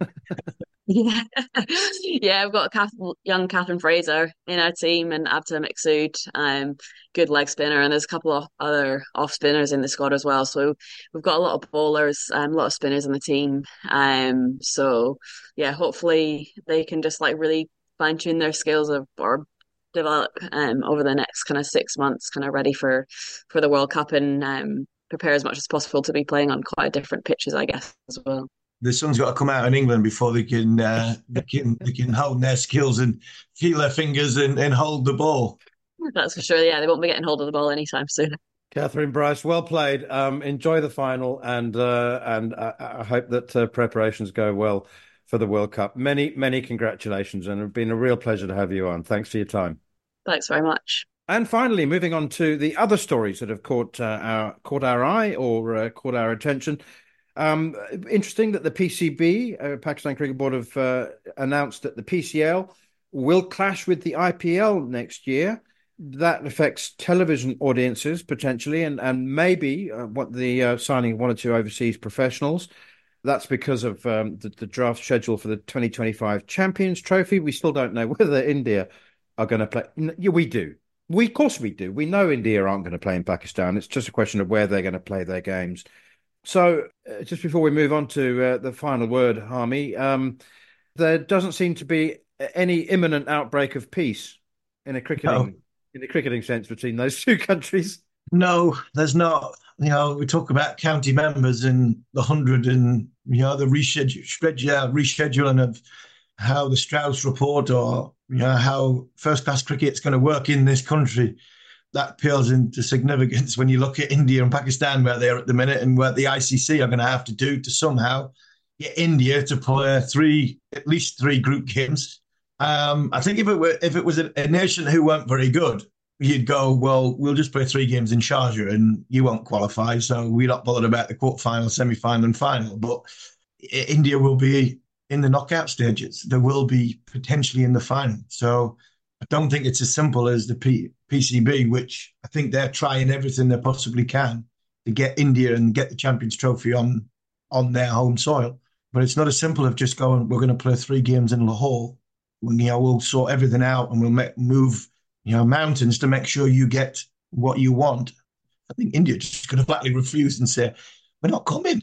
Yeah, yeah, I've got a Kath young Catherine Fraser in our team and Abta Maqsood, um, good leg spinner, and there's a couple of other off spinners in the squad as well. So we've got a lot of bowlers, um, a lot of spinners in the team. Um, so yeah, hopefully they can just like really fine tune their skills of, or develop um over the next kind of six months, kind of ready for for the World Cup and um prepare as much as possible to be playing on quite different pitches, I guess, as well. The sun's got to come out in England before they can uh, they can they can hone their skills and feel their fingers and, and hold the ball. That's for sure. Yeah, they won't be getting hold of the ball anytime soon. Catherine Bryce, well played. Um, enjoy the final, and uh, and I, I hope that uh, preparations go well for the World Cup. Many many congratulations, and it's been a real pleasure to have you on. Thanks for your time. Thanks very much. And finally, moving on to the other stories that have caught uh, our caught our eye or uh, caught our attention. Um, interesting that the P C B, uh, Pakistan Cricket Board, have uh, announced that the P C L will clash with the I P L next year. That affects television audiences potentially, and and maybe uh, what the uh, signing of one or two overseas professionals. That's because of um, the, the draft schedule for the twenty twenty-five Champions Trophy. We still don't know whether India are going to play. Yeah, we do. We, of course, we do. We know India aren't going to play in Pakistan. It's just a question of where they're going to play their games. So, uh, just before we move on to uh, the final word, Harmy, um, there doesn't seem to be any imminent outbreak of peace in a cricketing no. in a cricketing sense between those two countries. No, there's not. You know, we talk about county members and the hundred, and you know the reschedule, rescheduling of how the Strauss report, or you know how first class cricket's going to work in this country. That pales into significance when you look at India and Pakistan, where they are at the minute, and what the I C C are going to have to do to somehow get India to play three, at least three group games. Um, I think if it were, if it was a, a nation who weren't very good, you'd go, well, we'll just play three games in Sharjah and you won't qualify. So we're not bothered about the quarterfinal, semi-final and final. But India will be in the knockout stages. There will be potentially in the final. So I don't think it's as simple as the P- PCB, which I think they're trying everything they possibly can to get India and get the Champions Trophy on, on their home soil. But it's not as simple as just going, we're going to play three games in Lahore. You know, we'll sort everything out and we'll make, move, you know, mountains to make sure you get what you want. I think India just going to flatly refuse and say, we're not coming.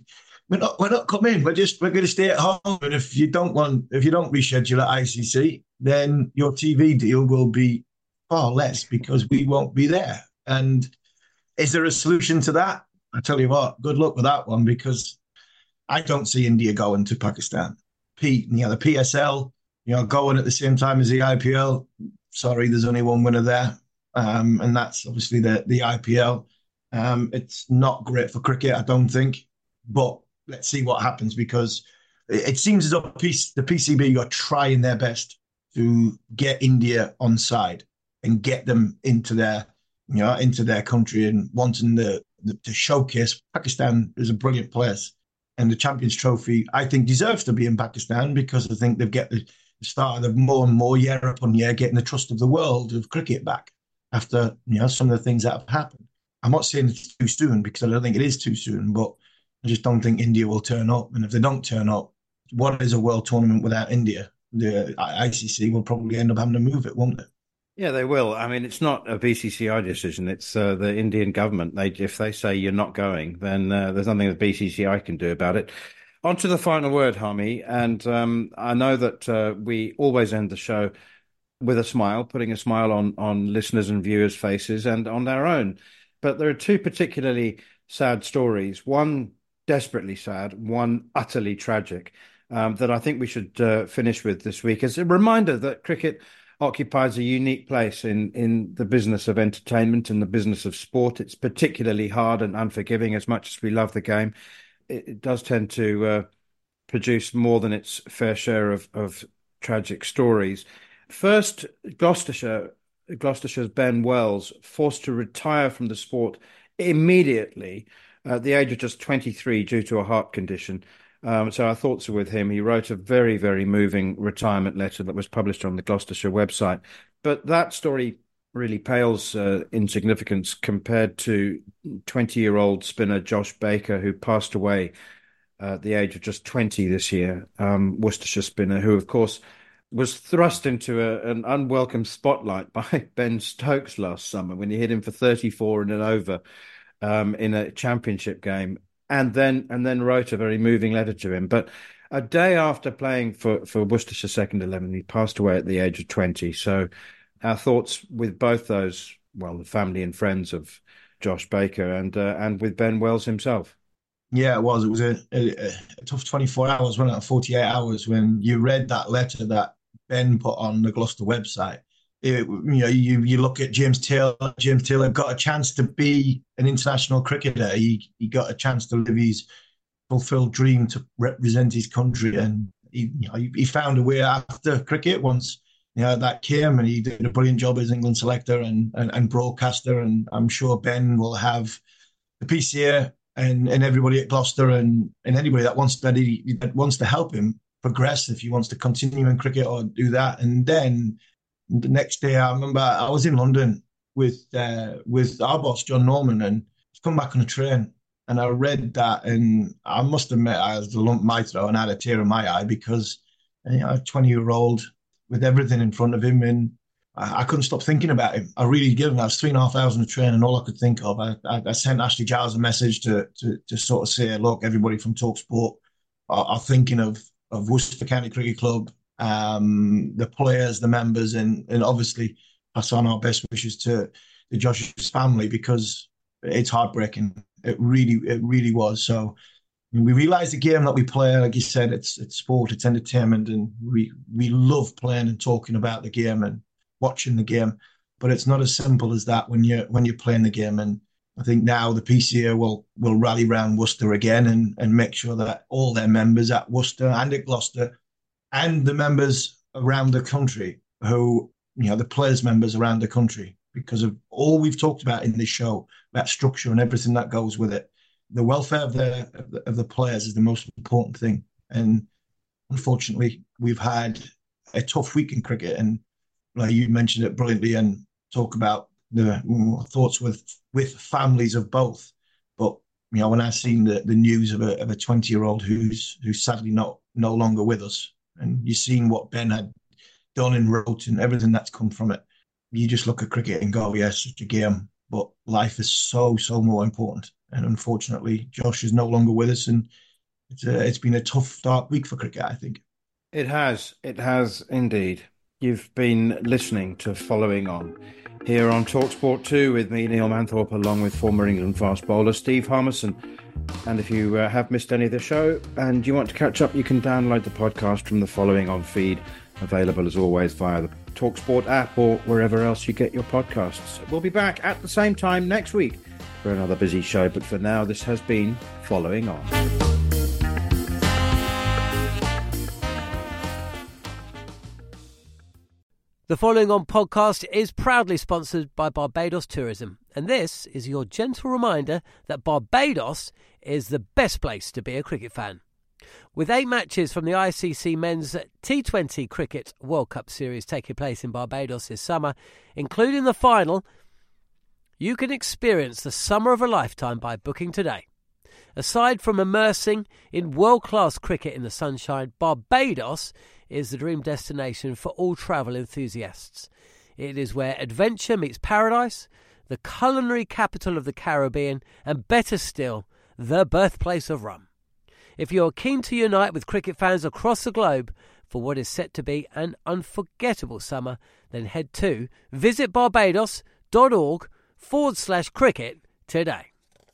we're not we're not coming. We're just we're going to stay at home. And if you don't want if you don't reschedule at I C C, then your T V deal will be far less because we won't be there. And is there a solution to that? I tell you what, good luck with that one, because I don't see India going to Pakistan. P, you know, the P S L, you know, going at the same time as the I P L. Sorry, there's only one winner there, um, and that's obviously the the I P L. Um, it's not great for cricket, I don't think, but let's see what happens, because it, it seems as though the P C B are trying their best to get India on side and get them into their, you know, into their country, and wanting the, the to showcase Pakistan is a brilliant place. And the Champions Trophy, I think, deserves to be in Pakistan, because I think they've get the start of more and more year upon year getting the trust of the world of cricket back after, you know, some of the things that have happened. I'm not saying it's too soon, because I don't think it is too soon, but I just don't think India will turn up. And if they don't turn up, what is a world tournament without India? The I C C will probably end up having to move it, won't it? Yeah, they will. I mean, it's not a B C C I decision. It's uh, the Indian government. They, if they say you're not going, then uh, there's nothing the B C C I can do about it. On to the final word, Harmy. And um, I know that uh, we always end the show with a smile, putting a smile on, on listeners' and viewers' faces and on our own. But there are two particularly sad stories, one desperately sad, one utterly tragic, um, that I think we should uh, finish with this week as a reminder that cricket occupies a unique place in, in the business of entertainment and the business of sport. It's particularly hard and unforgiving. As much as we love the game, it, it does tend to uh, produce more than its fair share of, of tragic stories. First, Gloucestershire, Gloucestershire's Ben Wells, forced to retire from the sport immediately at the age of just twenty-three due to a heart condition. Um, so our thoughts are with him. He wrote a very, very moving retirement letter that was published on the Gloucestershire website. But that story really pales uh, in significance compared to twenty-year-old spinner Josh Baker, who passed away uh, at the age of just twenty this year. Um, Worcestershire spinner, who, of course, was thrust into a, an unwelcome spotlight by Ben Stokes last summer when he hit him for thirty-four in an over um, in a championship game. And then and then wrote a very moving letter to him. But a day after playing for, for Worcestershire second eleven, he passed away at the age of twenty. So our thoughts with both those, well, the family and friends of Josh Baker and uh, and with Ben Wells himself. Yeah, it was. It was a, a, a tough twenty-four hours, wasn't it? forty-eight hours when you read that letter that Ben put on the Gloucester website. It, you know, you you look at James Taylor. James Taylor got a chance to be an international cricketer. He he got a chance to live his fulfilled dream to represent his country, and he you know, he, he found a way after cricket once you know that came, and he did a brilliant job as England selector and and, and broadcaster. And I'm sure Ben will have the P C A and and everybody at Gloucester and and anybody that wants that he that wants to help him progress if he wants to continue in cricket or do that, and then. The next day, I remember I was in London with uh, with our boss, John Norman, and I come back on a train, and I read that, and I must admit I had a lump in my throat and I had a tear in my eye because you know, a twenty-year-old with everything in front of him, and I, I couldn't stop thinking about him. I really did. I was three and a half hours on the train, and all I could think of, I, I, I sent Ashley Giles a message to, to to sort of say, look, everybody from TalkSport are, are thinking of, of Worcester County Cricket Club, Um, the players, the members, and and obviously pass on our best wishes to, to Josh's family, because it's heartbreaking. It really, it really was. So we realise the game that we play, like you said, it's it's sport, it's entertainment, and we we love playing and talking about the game and watching the game. But it's not as simple as that when you're when you're playing the game. And I think now the P C A will will rally round Worcester again and and make sure that all their members at Worcester and at Gloucester, and the members around the country who, you know, the players' members around the country, because of all we've talked about in this show, about structure and everything that goes with it. The welfare of the, of the, of the players is the most important thing. And unfortunately, we've had a tough week in cricket. And like you mentioned it brilliantly, and talk about the thoughts with, with families of both. But, you know, when I seen the, the news of a, of a twenty-year-old who's, who's sadly not no longer with us, and you've seen what Ben had done and wrote and everything that's come from it, you just look at cricket and go, yes, it's a game, but life is so, so more important. And unfortunately, Josh is no longer with us, and it's a, it's been a tough, dark week for cricket, I think. It has. It has indeed. You've been listening to Following On here on TalkSport two with me, Neil Manthorpe, along with former England fast bowler Steve Harmison. And if you uh, have missed any of the show and you want to catch up, you can download the podcast from the Following On feed, available as always via the TalkSport app or wherever else you get your podcasts. We'll be back at the same time next week for another busy show, but for now, this has been Following On. The Following On podcast is proudly sponsored by Barbados Tourism, and this is your gentle reminder that Barbados is the best place to be a cricket fan. With eight matches from the I C C Men's T twenty Cricket World Cup Series taking place in Barbados this summer, including the final, you can experience the summer of a lifetime by booking today. Aside from immersing in world-class cricket in the sunshine, Barbados is the dream destination for all travel enthusiasts. It is where adventure meets paradise, the culinary capital of the Caribbean, and better still, the birthplace of rum. If you're keen to unite with cricket fans across the globe for what is set to be an unforgettable summer, then head to visitbarbados.org forward slash cricket today.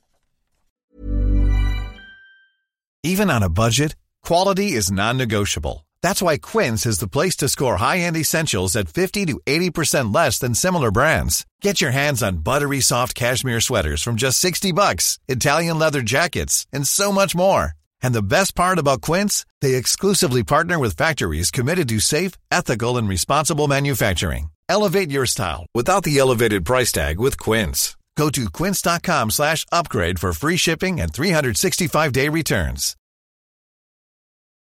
Even on a budget, quality is non-negotiable. That's why Quince is the place to score high-end essentials at fifty to eighty percent less than similar brands. Get your hands on buttery soft cashmere sweaters from just sixty bucks, Italian leather jackets, and so much more. And the best part about Quince, they exclusively partner with factories committed to safe, ethical, and responsible manufacturing. Elevate your style without the elevated price tag with Quince. Go to quince.com slash upgrade for free shipping and three sixty-five day returns.